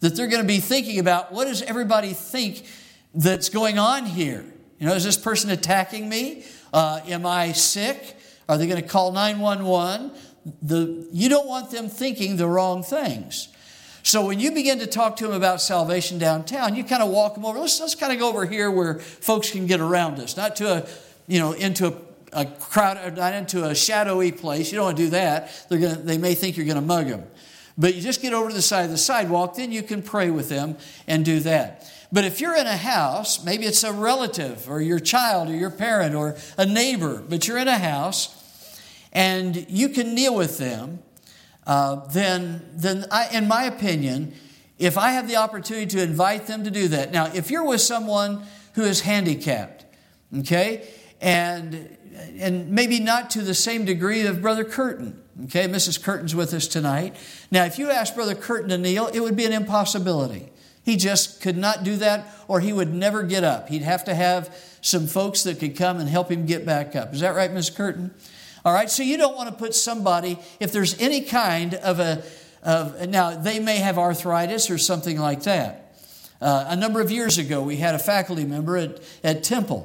that they're going to be thinking about, what does everybody think that's going on here? You know, is this person attacking me? Uh, am I sick? Are they going to call nine one one? The, you don't want them thinking the wrong things. So when you begin to talk to them about salvation downtown, you kind of walk them over. Let's, let's kind of go over here where folks can get around us, not to a, you know, into a, a crowd, not into a shadowy place. You don't want to do that. They're going to, they may think you're going to mug them. But you just get over to the side of the sidewalk, then you can pray with them and do that. But if you're in a house, maybe it's a relative or your child or your parent or a neighbor, but you're in a house and you can kneel with them, uh, then, then I, in my opinion, if I have the opportunity to invite them to do that. Now, if you're with someone who is handicapped, okay, and, and maybe not to the same degree of Brother Curtin, okay, Missus Curtin's with us tonight. Now, if you asked Brother Curtin to kneel, it would be an impossibility. He just could not do that, or he would never get up. He'd have to have some folks that could come and help him get back up. Is that right, Miz Curtin? All right, so you don't want to put somebody, if there's any kind of a, of, now they may have arthritis or something like that. Uh, a number of years ago, we had a faculty member at, at Temple.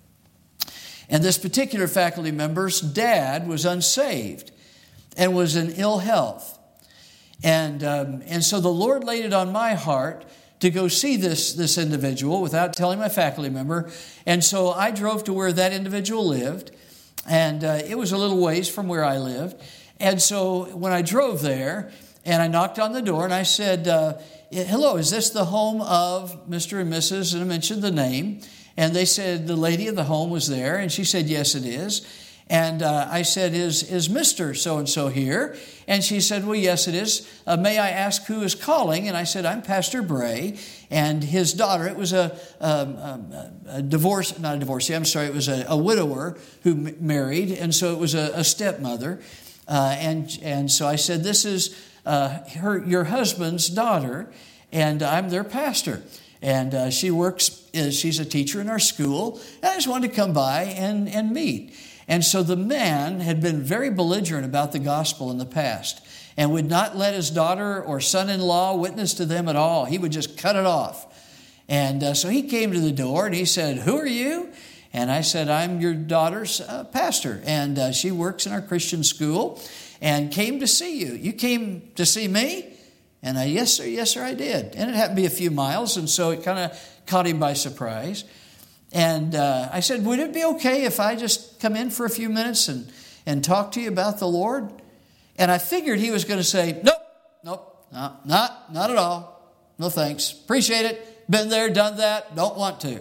And this particular faculty member's dad was unsaved and was in ill health. And, um, and so the Lord laid it on my heart to go see this, this individual without telling my faculty member. And so I drove to where that individual lived. And uh, it was a little ways from where I lived. And so when I drove there, and I knocked on the door, and I said, uh, hello, is this the home of Mister and Missus And I mentioned the name. And they said the lady of the home was there. And she said, yes, it is. And uh, I said, is, is Mister so-and-so here? And she said, well, yes, it is. Uh, may I ask who is calling? And I said, I'm Pastor Bray. And his daughter, it was a, um, a, a divorce, not a divorcee, I'm sorry, it was a, a widower who m- married. And so it was a, a stepmother. Uh, and, and so I said, this is uh, her, your husband's daughter, and I'm their pastor. And uh, she works, she's a teacher in our school. And I just wanted to come by and, and meet. And so the man had been very belligerent about the gospel in the past and would not let his daughter or son-in-law witness to them at all. He would just cut it off. And uh, so he came to the door and he said, who are you? And I said, I'm your daughter's uh, pastor. And uh, she works in our Christian school and came to see you. You came to see me? And I, yes, sir, yes, sir, I did. And it happened to be a few miles, and so it kind of caught him by surprise. And uh, I said, would it be okay if I just come in for a few minutes and, and talk to you about the Lord? And I figured he was going to say, nope, nope, no, not, not at all. No thanks. Appreciate it. Been there, done that. Don't want to.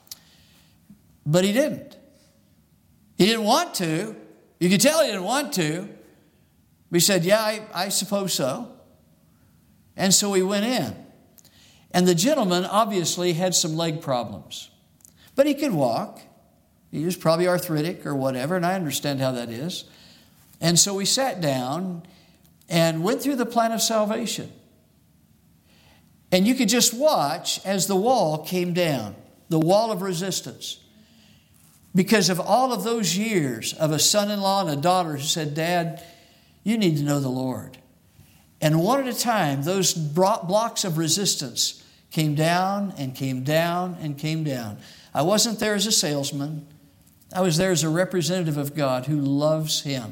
But he didn't. He didn't want to. You could tell he didn't want to. But he said, yeah, I, I suppose so. And so we went in. And the gentleman obviously had some leg problems. But he could walk. He was probably arthritic or whatever, and I understand how that is. And so we sat down and went through the plan of salvation. And you could just watch as the wall came down, the wall of resistance. Because of all of those years of a son-in-law and a daughter who said, Dad, you need to know the Lord. And one at a time, those blocks of resistance came down and came down and came down. I wasn't there as a salesman. I was there as a representative of God who loves Him.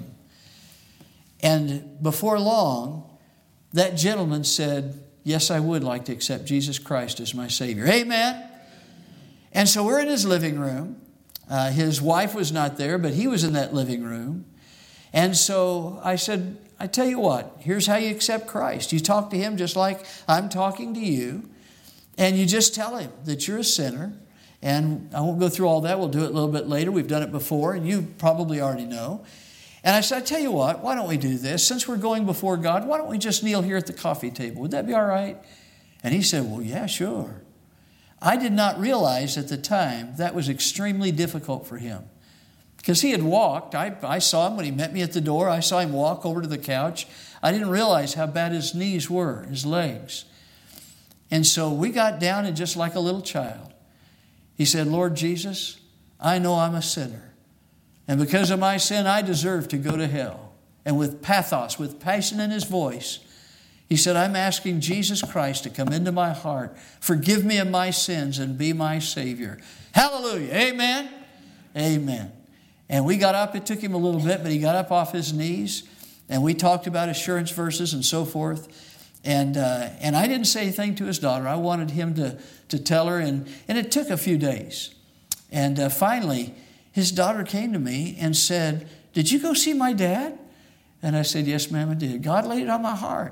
And before long, that gentleman said, yes, I would like to accept Jesus Christ as my Savior. Amen. And so we're in his living room. Uh, his wife was not there, but he was in that living room. And so I said, I tell you what, here's how you accept Christ. You talk to Him just like I'm talking to you. And you just tell Him that you're a sinner. And I won't go through all that. We'll do it a little bit later. We've done it before, and you probably already know. And I said, I tell you what, why don't we do this? Since we're going before God, why don't we just kneel here at the coffee table? Would that be all right? And he said, well, yeah, sure. I did not realize at the time that was extremely difficult for him. Because he had walked. I, I saw him when he met me at the door. I saw him walk over to the couch. I didn't realize how bad his knees were, his legs. And so we got down, and just like a little child, he said, Lord Jesus, I know I'm a sinner. And because of my sin, I deserve to go to hell. And with pathos, with passion in his voice, He said, I'm asking Jesus Christ to come into my heart, forgive me of my sins, and be my Savior. Hallelujah. Amen. Amen. And we got up. It took him a little bit, but he got up off his knees, and we talked about assurance verses and so forth. And uh, and I didn't say anything to his daughter. I wanted him to, to tell her, and, and it took a few days. And uh, finally, his daughter came to me and said, did you go see my dad? And I said, yes, ma'am, I did. God laid it on my heart.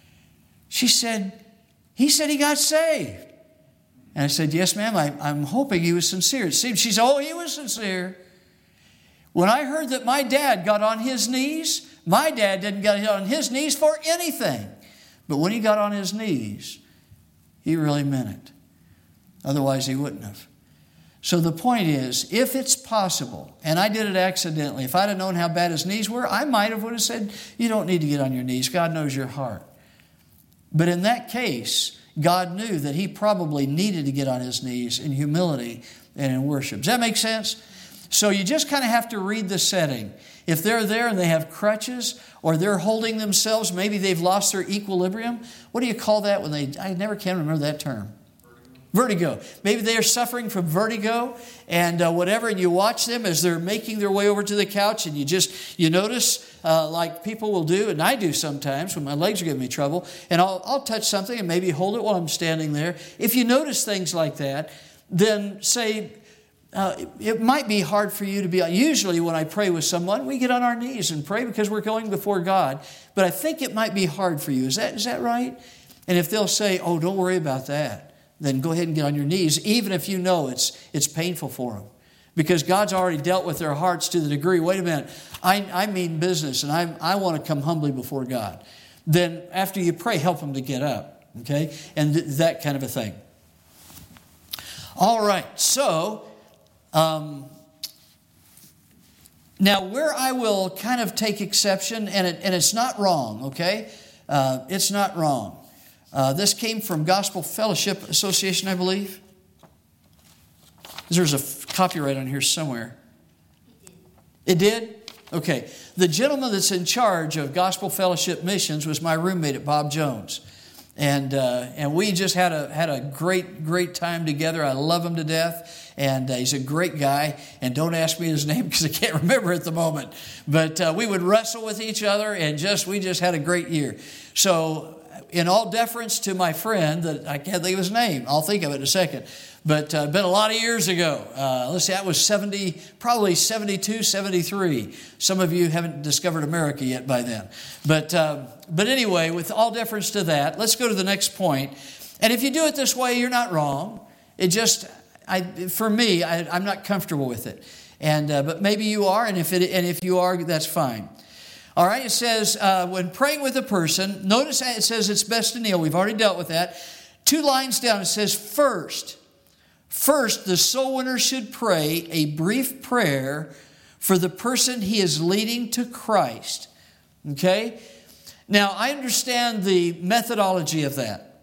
She said, he said he got saved. And I said, yes, ma'am, I, I'm hoping he was sincere. It seemed, she said, oh, he was sincere. When I heard that my dad got on his knees, my dad didn't get on his knees for anything. But when he got on his knees, he really meant it. Otherwise, he wouldn't have. So the point is, if it's possible, and I did it accidentally, if I'd have known how bad his knees were, I might have would have said, you don't need to get on your knees. God knows your heart. But in that case, God knew that he probably needed to get on his knees in humility and in worship. Does that make sense? So you just kind of have to read the setting. If they're there and they have crutches or they're holding themselves, maybe they've lost their equilibrium. What do you call that when they, I never can remember that term. Vertigo. Maybe they are suffering from vertigo and uh, whatever, and you watch them as they're making their way over to the couch, and you just, you notice, uh, like people will do, and I do sometimes when my legs are giving me trouble, and I'll, I'll touch something and maybe hold it while I'm standing there. If you notice things like that, then say, uh, it, it might be hard for you to be, usually when I pray with someone, we get on our knees and pray because we're going before God, but I think it might be hard for you. Is that is that right? And if they'll say, oh, don't worry about that, then go ahead and get on your knees, even if you know it's it's painful for them. Because God's already dealt with their hearts to the degree, wait a minute, I, I mean business, and I, I want to come humbly before God. Then after you pray, help them to get up, okay? And th- that kind of a thing. All right, so um, now where I will kind of take exception, and, it, and it's not wrong, okay? Uh, it's not wrong. Uh, this came from Gospel Fellowship Association, I believe. There's a f- copyright on here somewhere. It did? Okay. The gentleman that's in charge of Gospel Fellowship Missions was my roommate at Bob Jones. And uh, and we just had a had a great, great time together. I love him to death. And uh, he's a great guy. And don't ask me his name because I can't remember at the moment. But uh, we would wrestle with each other, and just we just had a great year. So in all deference to my friend, that I can't think of his name. I'll think of it in a second. But uh, been a lot of years ago. Uh, let's see, that was seventy, probably seventy-two, seventy-three. Some of you haven't discovered America yet by then. But uh, but anyway, with all deference to that, let's go to the next point. And if you do it this way, you're not wrong. It just, I, for me, I, I'm not comfortable with it. And uh, but maybe you are, and if it, and if you are, that's fine. All right, it says, uh, when praying with a person, notice it says it's best to kneel. We've already dealt with that. Two lines down, it says, first, first, the soul winner should pray a brief prayer for the person he is leading to Christ. Okay? Now, I understand the methodology of that,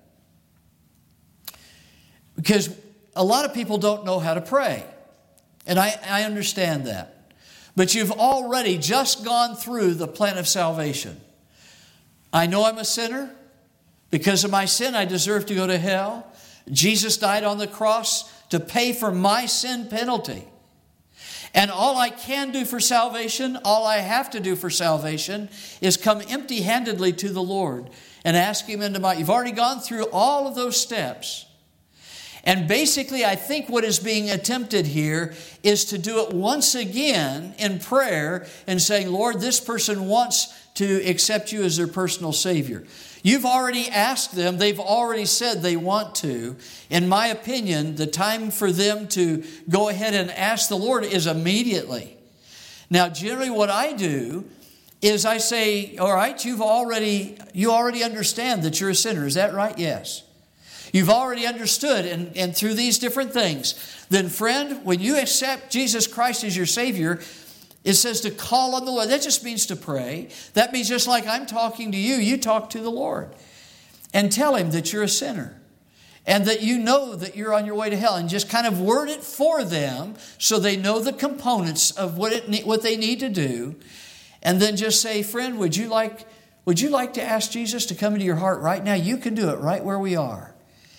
because a lot of people don't know how to pray. And I, I understand that. But you've already just gone through the plan of salvation. I know I'm a sinner. Because of my sin, I deserve to go to hell. Jesus died on the cross to pay for my sin penalty. And all I can do for salvation, all I have to do for salvation, is come empty-handedly to the Lord and ask Him into my... You've already gone through all of those steps. And basically, I think what is being attempted here is to do it once again in prayer and saying, Lord, this person wants to accept you as their personal Savior. You've already asked them. They've already said they want to. In my opinion, the time for them to go ahead and ask the Lord is immediately. Now, generally what I do is I say, all right, you've already, you already understand that you're a sinner. Is that right? Yes. You've already understood, and, and through these different things. Then, friend, when you accept Jesus Christ as your Savior, it says to call on the Lord. That just means to pray. That means just like I'm talking to you, you talk to the Lord. And tell Him that you're a sinner. And that you know that you're on your way to hell. And just kind of word it for them so they know the components of what it what they need to do. And then just say, friend, would you like... Would you like to ask Jesus to come into your heart right now? You can do it right where we are.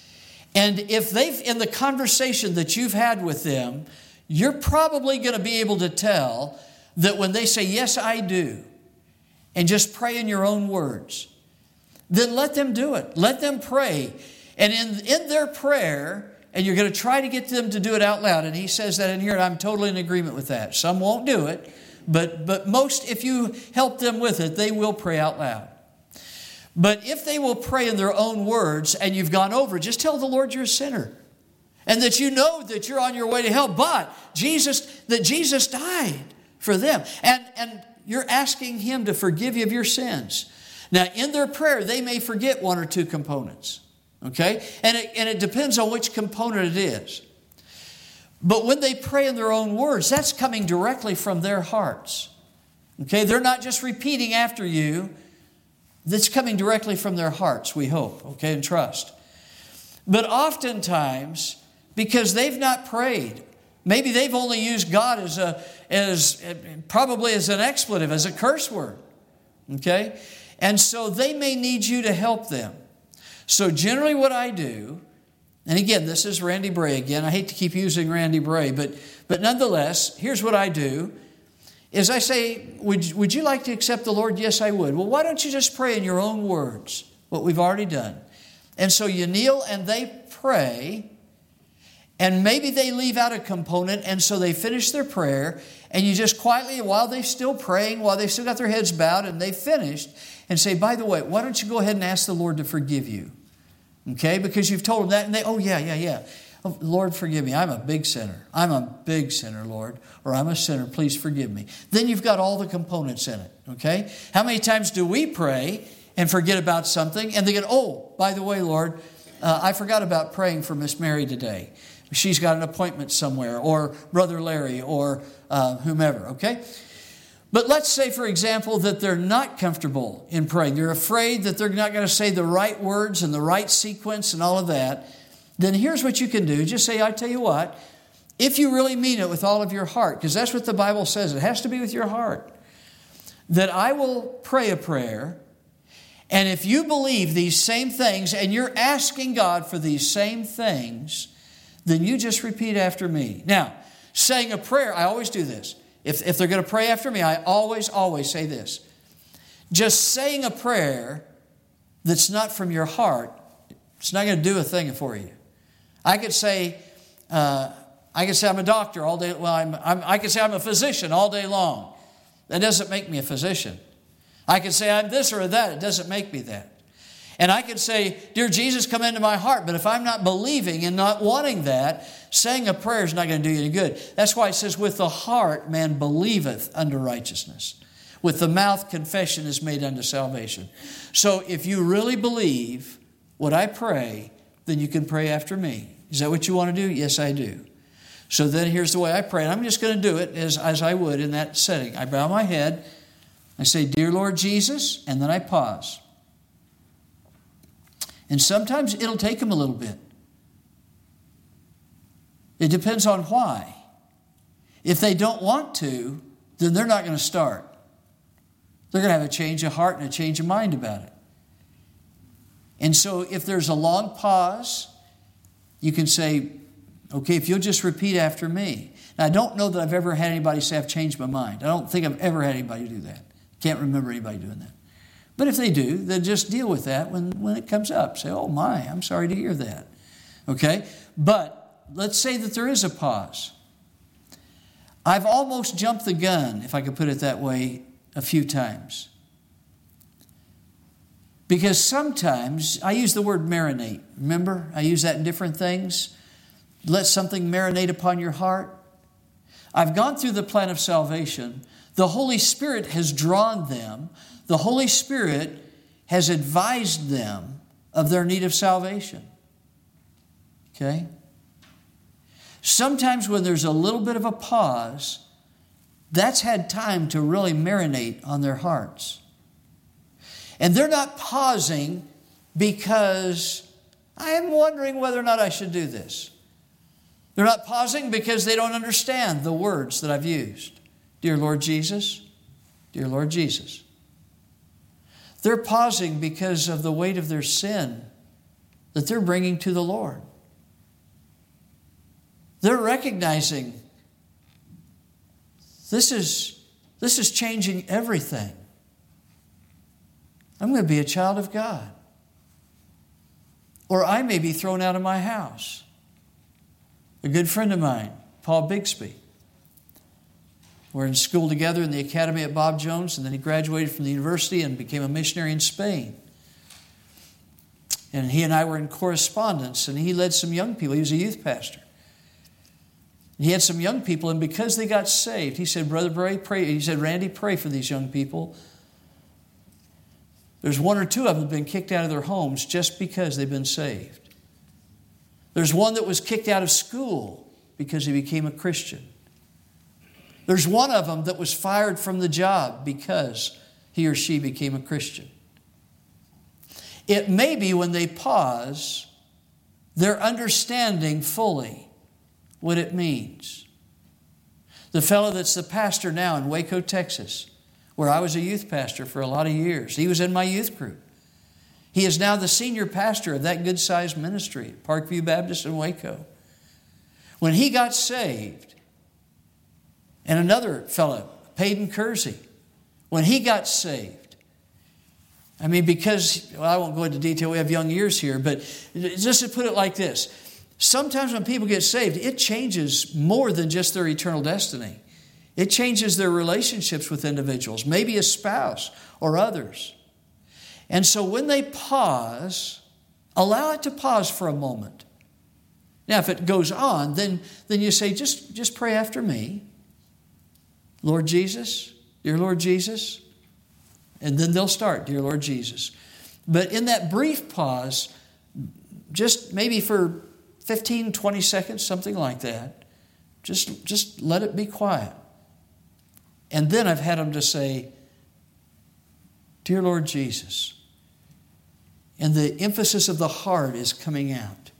And if they've, in the conversation that you've had with them, you're probably going to be able to tell that when they say, yes, I do, and just pray in your own words, then let them do it. Let them pray. And in, in their prayer, and you're going to try to get them to do it out loud. And he says that in here, and I'm totally in agreement with that. Some won't do it, but, but most, if you help them with it, they will pray out loud. But if they will pray in their own words and you've gone over, just tell the Lord you're a sinner. And that you know that you're on your way to hell, but Jesus, that Jesus died for them. And, and you're asking Him to forgive you of your sins. Now, in their prayer, they may forget one or two components. Okay? And it, and it depends on which component it is. But when they pray in their own words, that's coming directly from their hearts. Okay? They're not just repeating after you. That's coming directly from their hearts, we hope, okay, and trust. But oftentimes, because they've not prayed, maybe they've only used God as a, as probably as an expletive, as a curse word, okay? And so they may need you to help them. So generally what I do, and again, this is Randy Bray again. I hate to keep using Randy Bray, but, but nonetheless, here's what I do. Is I say, would, would you like to accept the Lord? Yes, I would. Well, why don't you just pray in your own words, what we've already done. And so you kneel and they pray, and maybe they leave out a component, and so they finish their prayer, and you just quietly, while they're still praying, while they've still got their heads bowed, and they've finished, and say, by the way, why don't you go ahead and ask the Lord to forgive you? Okay, because you've told them that, and they, oh, yeah, yeah, yeah. Oh, Lord, forgive me. I'm a big sinner. I'm a big sinner, Lord. Or I'm a sinner. Please forgive me. Then you've got all the components in it. Okay? How many times do we pray and forget about something? And they go, oh, by the way, Lord, uh, I forgot about praying for Miss Mary today. She's got an appointment somewhere. Or Brother Larry or uh, whomever. Okay? But let's say, for example, that they're not comfortable in praying. They're afraid that they're not going to say the right words and the right sequence and all of that. Then here's what you can do. Just say, I tell you what, if you really mean it with all of your heart, because that's what the Bible says, it has to be with your heart, that I will pray a prayer, and if you believe these same things, and you're asking God for these same things, then you just repeat after me. Now, saying a prayer, I always do this. If, if they're going to pray after me, I always, always say this. Just saying a prayer that's not from your heart, it's not going to do a thing for you. I could say, uh, I could say I'm a doctor all day. Well, I'm, I'm, I could say I'm a physician all day long. That doesn't make me a physician. I could say I'm this or that. It doesn't make me that. And I could say, dear Jesus, come into my heart. But if I'm not believing and not wanting that, saying a prayer is not going to do you any good. That's why it says, with the heart man believeth unto righteousness. With the mouth confession is made unto salvation. So if you really believe what I pray, then you can pray after me. Is that what you want to do? Yes, I do. So then here's the way I pray. And I'm just going to do it as, as I would in that setting. I bow my head. I say, dear Lord Jesus, and then I pause. And sometimes it'll take them a little bit. It depends on why. If they don't want to, then they're not going to start. They're going to have a change of heart and a change of mind about it. And so if there's a long pause, you can say, okay, if you'll just repeat after me. Now, I don't know that I've ever had anybody say, I've changed my mind. I don't think I've ever had anybody do that. Can't remember anybody doing that. But if they do, then just deal with that when, when it comes up. Say, oh my, I'm sorry to hear that. Okay? But let's say that there is a pause. I've almost jumped the gun, if I could put it that way, a few times. Because sometimes, I use the word marinate. Remember, I use that in different things. Let something marinate upon your heart. I've gone through the plan of salvation. The Holy Spirit has drawn them. The Holy Spirit has advised them of their need of salvation. Okay? Sometimes when there's a little bit of a pause, that's had time to really marinate on their hearts. And they're not pausing because I am wondering whether or not I should do this. They're not pausing because they don't understand the words that I've used. Dear Lord Jesus, dear Lord Jesus. They're pausing because of the weight of their sin that they're bringing to the Lord. They're recognizing this is, this is changing everything. I'm going to be a child of God. Or I may be thrown out of my house. A good friend of mine, Paul Bixby, we're in school together in the academy at Bob Jones, and then he graduated from the university and became a missionary in Spain. And he and I were in correspondence, and he led some young people. He was a youth pastor. He had some young people, and because they got saved, he said, Brother Bray, pray. He said, Randy, pray for these young people. There's one or two of them that have been kicked out of their homes just because they've been saved. There's one that was kicked out of school because he became a Christian. There's one of them that was fired from the job because he or she became a Christian. It may be when they pause, they're understanding fully what it means. The fellow that's the pastor now in Waco, Texas, where I was a youth pastor for a lot of years. He was in my youth group. He is now the senior pastor of that good-sized ministry, Parkview Baptist in Waco. When he got saved, and another fellow, Payden Kersey, when he got saved, I mean, because, well, I won't go into detail, we have young ears here, but just to put it like this, sometimes when people get saved, it changes more than just their eternal destiny. It changes their relationships with individuals, maybe a spouse or others. And so when they pause, allow it to pause for a moment. Now, if it goes on, then, then you say, just, just pray after me. Lord Jesus, dear Lord Jesus. And then they'll start, dear Lord Jesus. But in that brief pause, just maybe for fifteen, twenty seconds, something like that, just, just let it be quiet. And then I've had them to say, dear Lord Jesus. And the emphasis of the heart is coming out.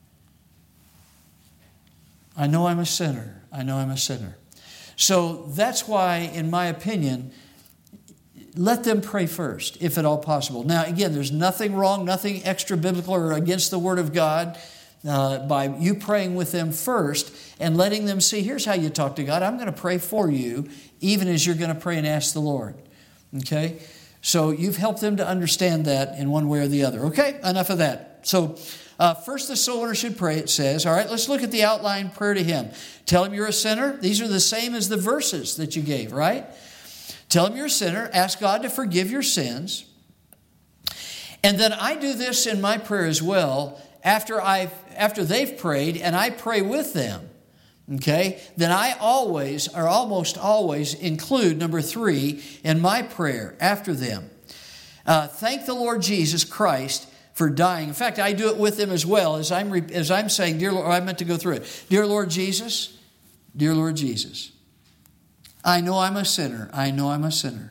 I know I'm a sinner. I know I'm a sinner. So that's why, in my opinion, let them pray first, if at all possible. Now, again, there's nothing wrong, nothing extra biblical or against the Word of God uh, by you praying with them first and letting them see, here's how you talk to God. I'm going to pray for you, even as you're going to pray and ask the Lord. Okay? So you've helped them to understand that in one way or the other. Okay? Enough of that. So uh, first the soul winner should pray, it says. All right, let's look at the outline prayer to him. Tell him you're a sinner. These are the same as the verses that you gave, right? Tell him you're a sinner. Ask God to forgive your sins. And then I do this in my prayer as well. After I've after they've prayed and I pray with them, okay, then I always or almost always include number three in my prayer after them. Uh, thank the Lord Jesus Christ for dying. In fact, I do it with them as well as I'm as I'm saying, dear Lord, I meant to go through it. Dear Lord Jesus, dear Lord Jesus. I know I'm a sinner. I know I'm a sinner.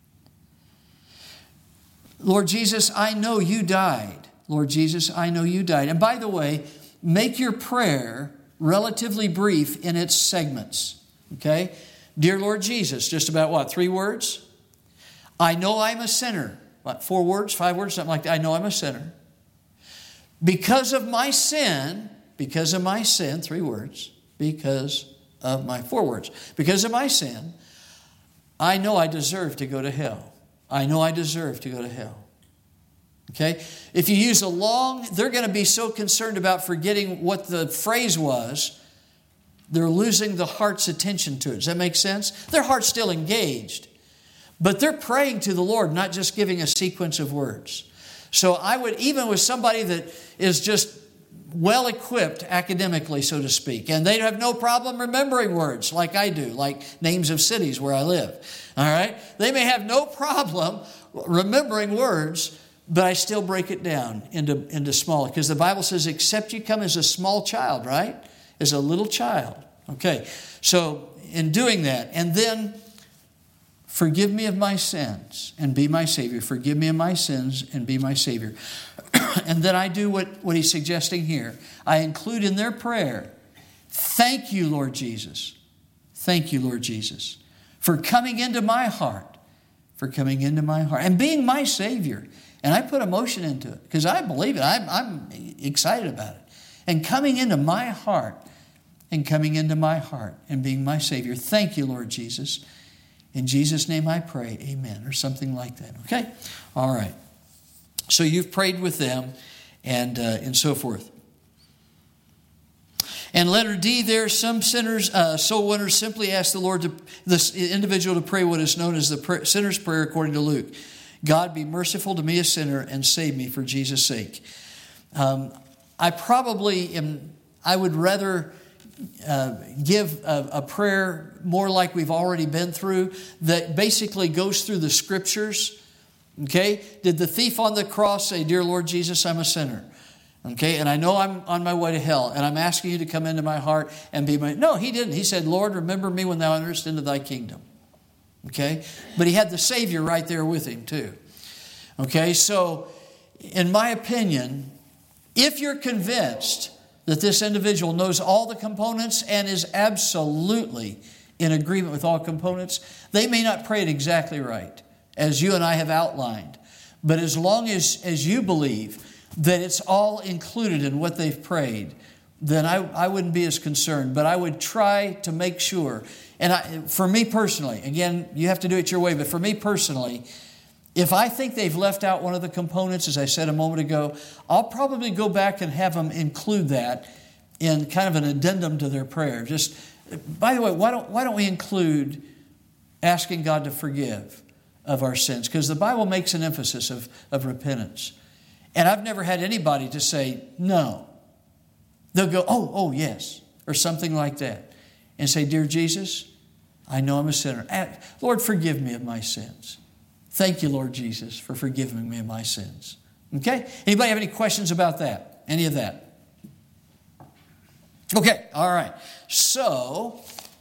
Lord Jesus, I know you died. Lord Jesus, I know you died. And by the way, make your prayer relatively brief in its segments. Okay? Dear Lord Jesus, just about what? Three words? I know I'm a sinner. What, four words, five words, something like that. I know I'm a sinner. Because of my sin, because of my sin, three words, because of my, four words. Because of my sin, I know I deserve to go to hell. I know I deserve to go to hell. Okay? If you use a long, they're going to be so concerned about forgetting what the phrase was, they're losing the heart's attention to it. Does that make sense? Their heart's still engaged. But they're praying to the Lord, not just giving a sequence of words. So I would, even with somebody that is just well-equipped academically, so to speak, and they have no problem remembering words like I do, like names of cities where I live. All right? They may have no problem remembering words, but I still break it down into, into smaller. Because the Bible says, except you come as a small child, right? As a little child. Okay, so in doing that, and then forgive me of my sins and be my Savior. Forgive me of my sins and be my Savior. And then I do what, what he's suggesting here. I include in their prayer, thank you, Lord Jesus. Thank you, Lord Jesus, for coming into my heart for coming into my heart and being my Savior. And I put emotion into it because I believe it. I'm, I'm excited about it. And coming into my heart and coming into my heart and being my Savior. Thank you, Lord Jesus. In Jesus' name I pray, amen, or something like that. Okay? All right. So you've prayed with them and, uh, and so forth. And letter D there, some sinners, uh, soul winners simply ask the Lord, to, this individual to pray what is known as the prayer, sinner's prayer according to Luke. God, be merciful to me, a sinner, and save me for Jesus' sake. Um, I probably am, I would rather uh, give a, a prayer more like we've already been through that basically goes through the scriptures. Okay? Did the thief on the cross say, Dear Lord Jesus, I'm a sinner? Okay, and I know I'm on my way to hell, and I'm asking you to come into my heart and be my... No, he didn't. He said, Lord, remember me when thou enterest into thy kingdom. Okay? But he had the Savior right there with him, too. Okay, so, in my opinion, if you're convinced that this individual knows all the components and is absolutely in agreement with all components, they may not pray it exactly right, as you and I have outlined. But as long as, as you believe that it's all included in what they've prayed, then I, I wouldn't be as concerned. But I would try to make sure. And I, for me personally, again, you have to do it your way, but for me personally, if I think they've left out one of the components, as I said a moment ago, I'll probably go back and have them include that in kind of an addendum to their prayer. Just, by the way, why don't, why don't we include asking God to forgive of our sins? Because the Bible makes an emphasis of, of repentance. And I've never had anybody to say, no. They'll go, oh, oh, yes, or something like that. And say, Dear Jesus, I know I'm a sinner. Lord, forgive me of my sins. Thank you, Lord Jesus, for forgiving me of my sins. Okay? Anybody have any questions about that? Any of that? Okay, all right. So,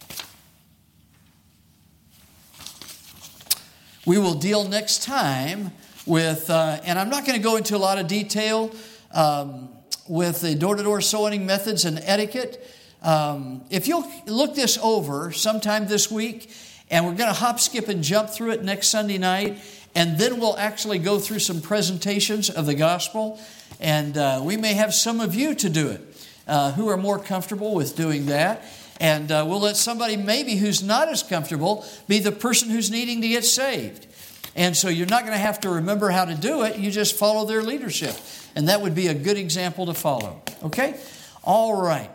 we will deal next time with, uh, and I'm not going to go into a lot of detail um, with the door-to-door soul winning methods and etiquette. Um, if you'll look this over sometime this week, and we're going to hop, skip, and jump through it next Sunday night, and then we'll actually go through some presentations of the gospel, and uh, we may have some of you to do it uh, who are more comfortable with doing that. And uh, we'll let somebody maybe who's not as comfortable be the person who's needing to get saved. And so you're not going to have to remember how to do it. You just follow their leadership. And that would be a good example to follow. Okay? All right.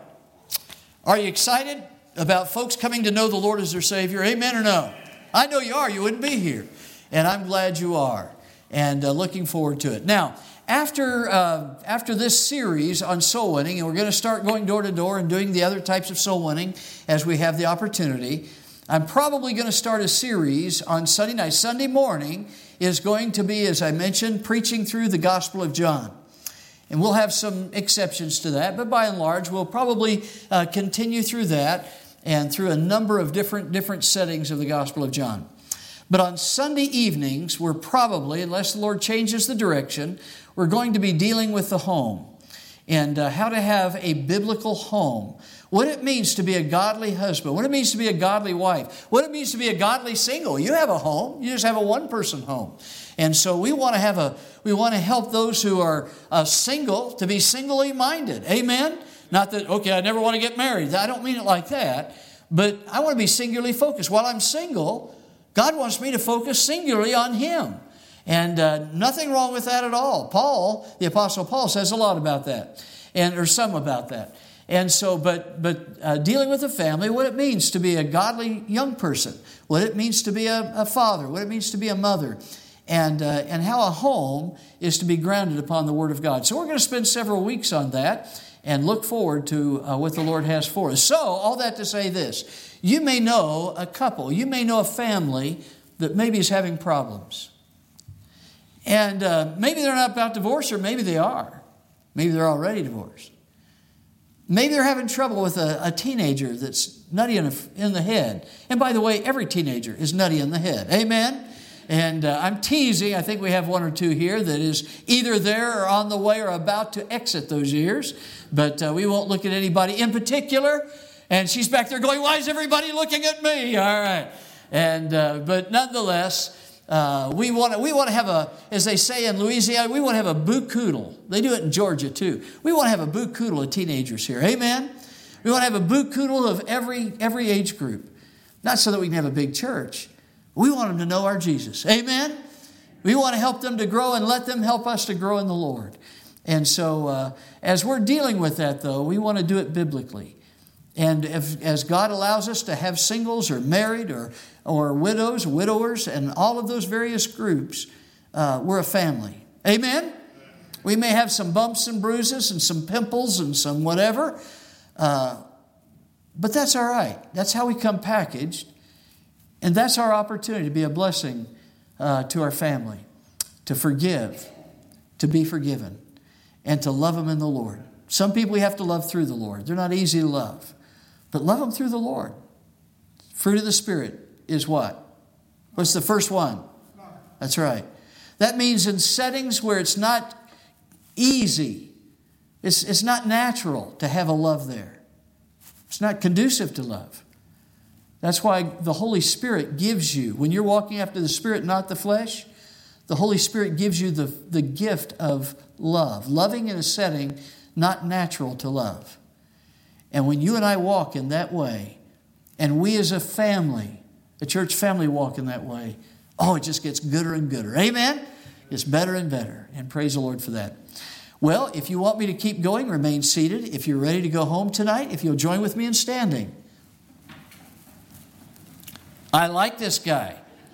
Are you excited about folks coming to know the Lord as their Savior? Amen or no? I know you are. You wouldn't be here. And I'm glad you are. And uh, looking forward to it. Now, after uh, after this series on soul winning, and we're going to start going door to door and doing the other types of soul winning as we have the opportunity, I'm probably going to start a series on Sunday night. Sunday morning is going to be, as I mentioned, preaching through the Gospel of John. And we'll have some exceptions to that, but by and large, we'll probably uh, continue through that and through a number of different, different settings of the Gospel of John. But on Sunday evenings, we're probably, unless the Lord changes the direction, we're going to be dealing with the home and uh, how to have a biblical home. What it means to be a godly husband, what it means to be a godly wife, what it means to be a godly single. You have a home, you just have a one-person home. And so we want to have a, we want to help those who are uh, single to be singly minded. Amen? Not that, okay, I never want to get married. I don't mean it like that. But I want to be singularly focused. While I'm single, God wants me to focus singularly on Him. And uh, nothing wrong with that at all. Paul, the Apostle Paul, says a lot about that, and or some about that. And so, but but uh, dealing with a family, what it means to be a godly young person, what it means to be a, a father, what it means to be a mother, and uh, and how a home is to be grounded upon the Word of God. So we're going to spend several weeks on that and look forward to uh, what the Lord has for us. So all that to say this, you may know a couple, you may know a family that maybe is having problems. And uh, maybe they're not about divorce, or maybe they are. Maybe they're already divorced. Maybe they're having trouble with a, a teenager that's nutty in, a, in the head. And by the way, every teenager is nutty in the head. Amen? And uh, I'm teasing. I think we have one or two here that is either there or on the way or about to exit those years. But uh, we won't look at anybody in particular. And she's back there going, why is everybody looking at me? All right. And uh, but nonetheless, Uh, we want to we want to have a, as they say in Louisiana, we want to have a boot-coodle. They do it in Georgia too. We want to have a boot-coodle of teenagers here. Amen? We want to have a boot-coodle of every, every age group. Not so that we can have a big church. We want them to know our Jesus. Amen? We want to help them to grow and let them help us to grow in the Lord. And so uh, as we're dealing with that, though, we want to do it biblically. And if, as God allows us to have singles or married or, or widows, widowers, and all of those various groups, uh, we're a family. Amen? We may have some bumps and bruises and some pimples and some whatever, uh, but that's all right. That's how we come packaged. And that's our opportunity to be a blessing uh, to our family, to forgive, to be forgiven, and to love them in the Lord. Some people we have to love through the Lord. They're not easy to love. But love them through the Lord. Fruit of the Spirit is what? What's the first one? That's right. That means in settings where it's not easy, it's, it's not natural to have a love there. It's not conducive to love. That's why the Holy Spirit gives you, when you're walking after the Spirit, not the flesh, the Holy Spirit gives you the, the gift of love. Loving in a setting not natural to love. And when you and I walk in that way, and we as a family, a church family walk in that way, oh, it just gets gooder and gooder. Amen? It's better and better. And praise the Lord for that. Well, if you want me to keep going, remain seated. If you're ready to go home tonight, if you'll join with me in standing. I like this guy.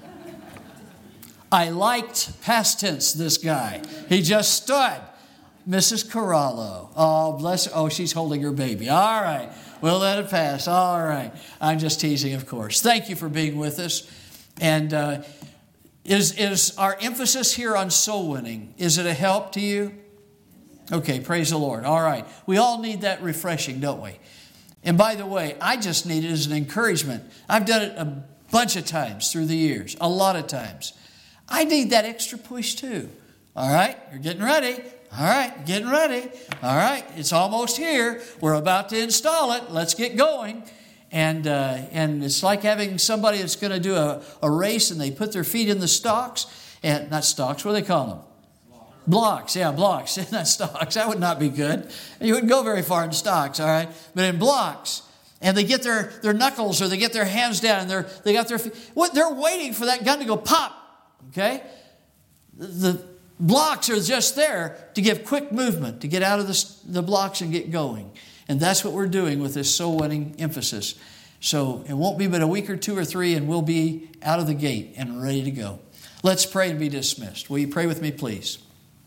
I liked, past tense, this guy. He just stood. Missus Corallo. Oh, bless her. Oh, she's holding her baby. All right. We'll let it pass. All right. I'm just teasing, of course. Thank you for being with us. And uh, is, is our emphasis here on soul winning, is it a help to you? Okay, praise the Lord. All right. We all need that refreshing, don't we? And by the way, I just need it as an encouragement. I've done it a bunch of times through the years, a lot of times. I need that extra push too. All right, you're getting ready. All right, getting ready. All right, it's almost here. We're about to install it. Let's get going. And uh, and it's like having somebody that's going to do a, a race and they put their feet in the stocks. And not stocks, what do they call them? Blocks. Blocks, yeah, blocks. Not stocks. That would not be good. You wouldn't go very far in stocks, all right? But in blocks. And they get their, their knuckles or they get their hands down and they're, they got their feet. What, they're waiting for that gun to go pop, okay? The... the blocks are just there to give quick movement, to get out of the, the blocks and get going. And that's what we're doing with this soul winning emphasis. So it won't be but a week or two or three and we'll be out of the gate and ready to go. Let's pray and be dismissed. Will you pray with me, please?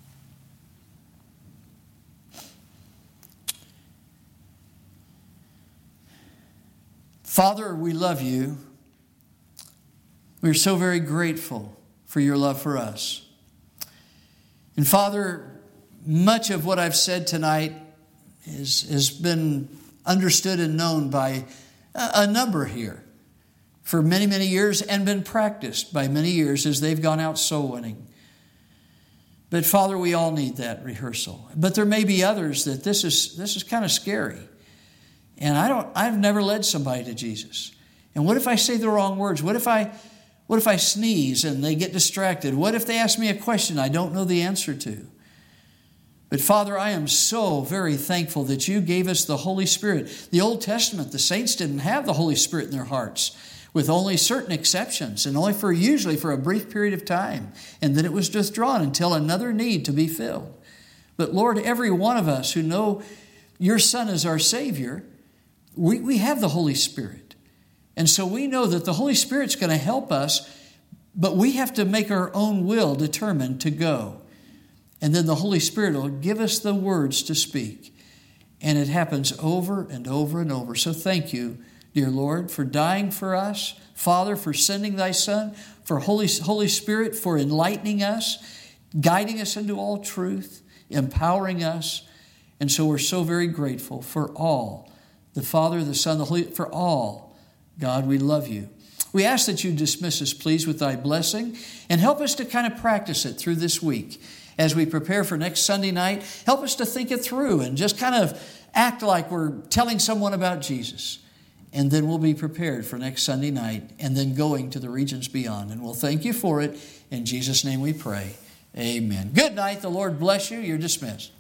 Father, we love you. We're so very grateful for your love for us. And Father, much of what I've said tonight is, has been understood and known by a, a number here for many, many years and been practiced by many years as they've gone out soul winning. But Father, we all need that rehearsal. But there may be others that this is this is kind of scary. And I don't I've never led somebody to Jesus. And what if I say the wrong words? What if I What if I sneeze and they get distracted? What if they ask me a question I don't know the answer to? But Father, I am so very thankful that you gave us the Holy Spirit. The Old Testament, the saints didn't have the Holy Spirit in their hearts, with only certain exceptions, and only for usually for a brief period of time. And then it was withdrawn until another need to be filled. But Lord, every one of us who know your Son is our Savior, we, we have the Holy Spirit. And so we know that the Holy Spirit's going to help us, but we have to make our own will determined to go. And then the Holy Spirit will give us the words to speak. And it happens over and over and over. So thank you, dear Lord, for dying for us. Father, for sending thy Son. For Holy, Holy Spirit, for enlightening us, guiding us into all truth, empowering us. And so we're so very grateful for all. The Father, the Son, the Holy, for all. God, we love you. We ask that you dismiss us, please, with thy blessing and help us to kind of practice it through this week. As we prepare for next Sunday night, help us to think it through and just kind of act like we're telling someone about Jesus. and then we'll be prepared for next Sunday night, and then going to the regions beyond. And we'll thank you for it. In Jesus' name we pray. Amen. Good night. The Lord bless you. You're dismissed.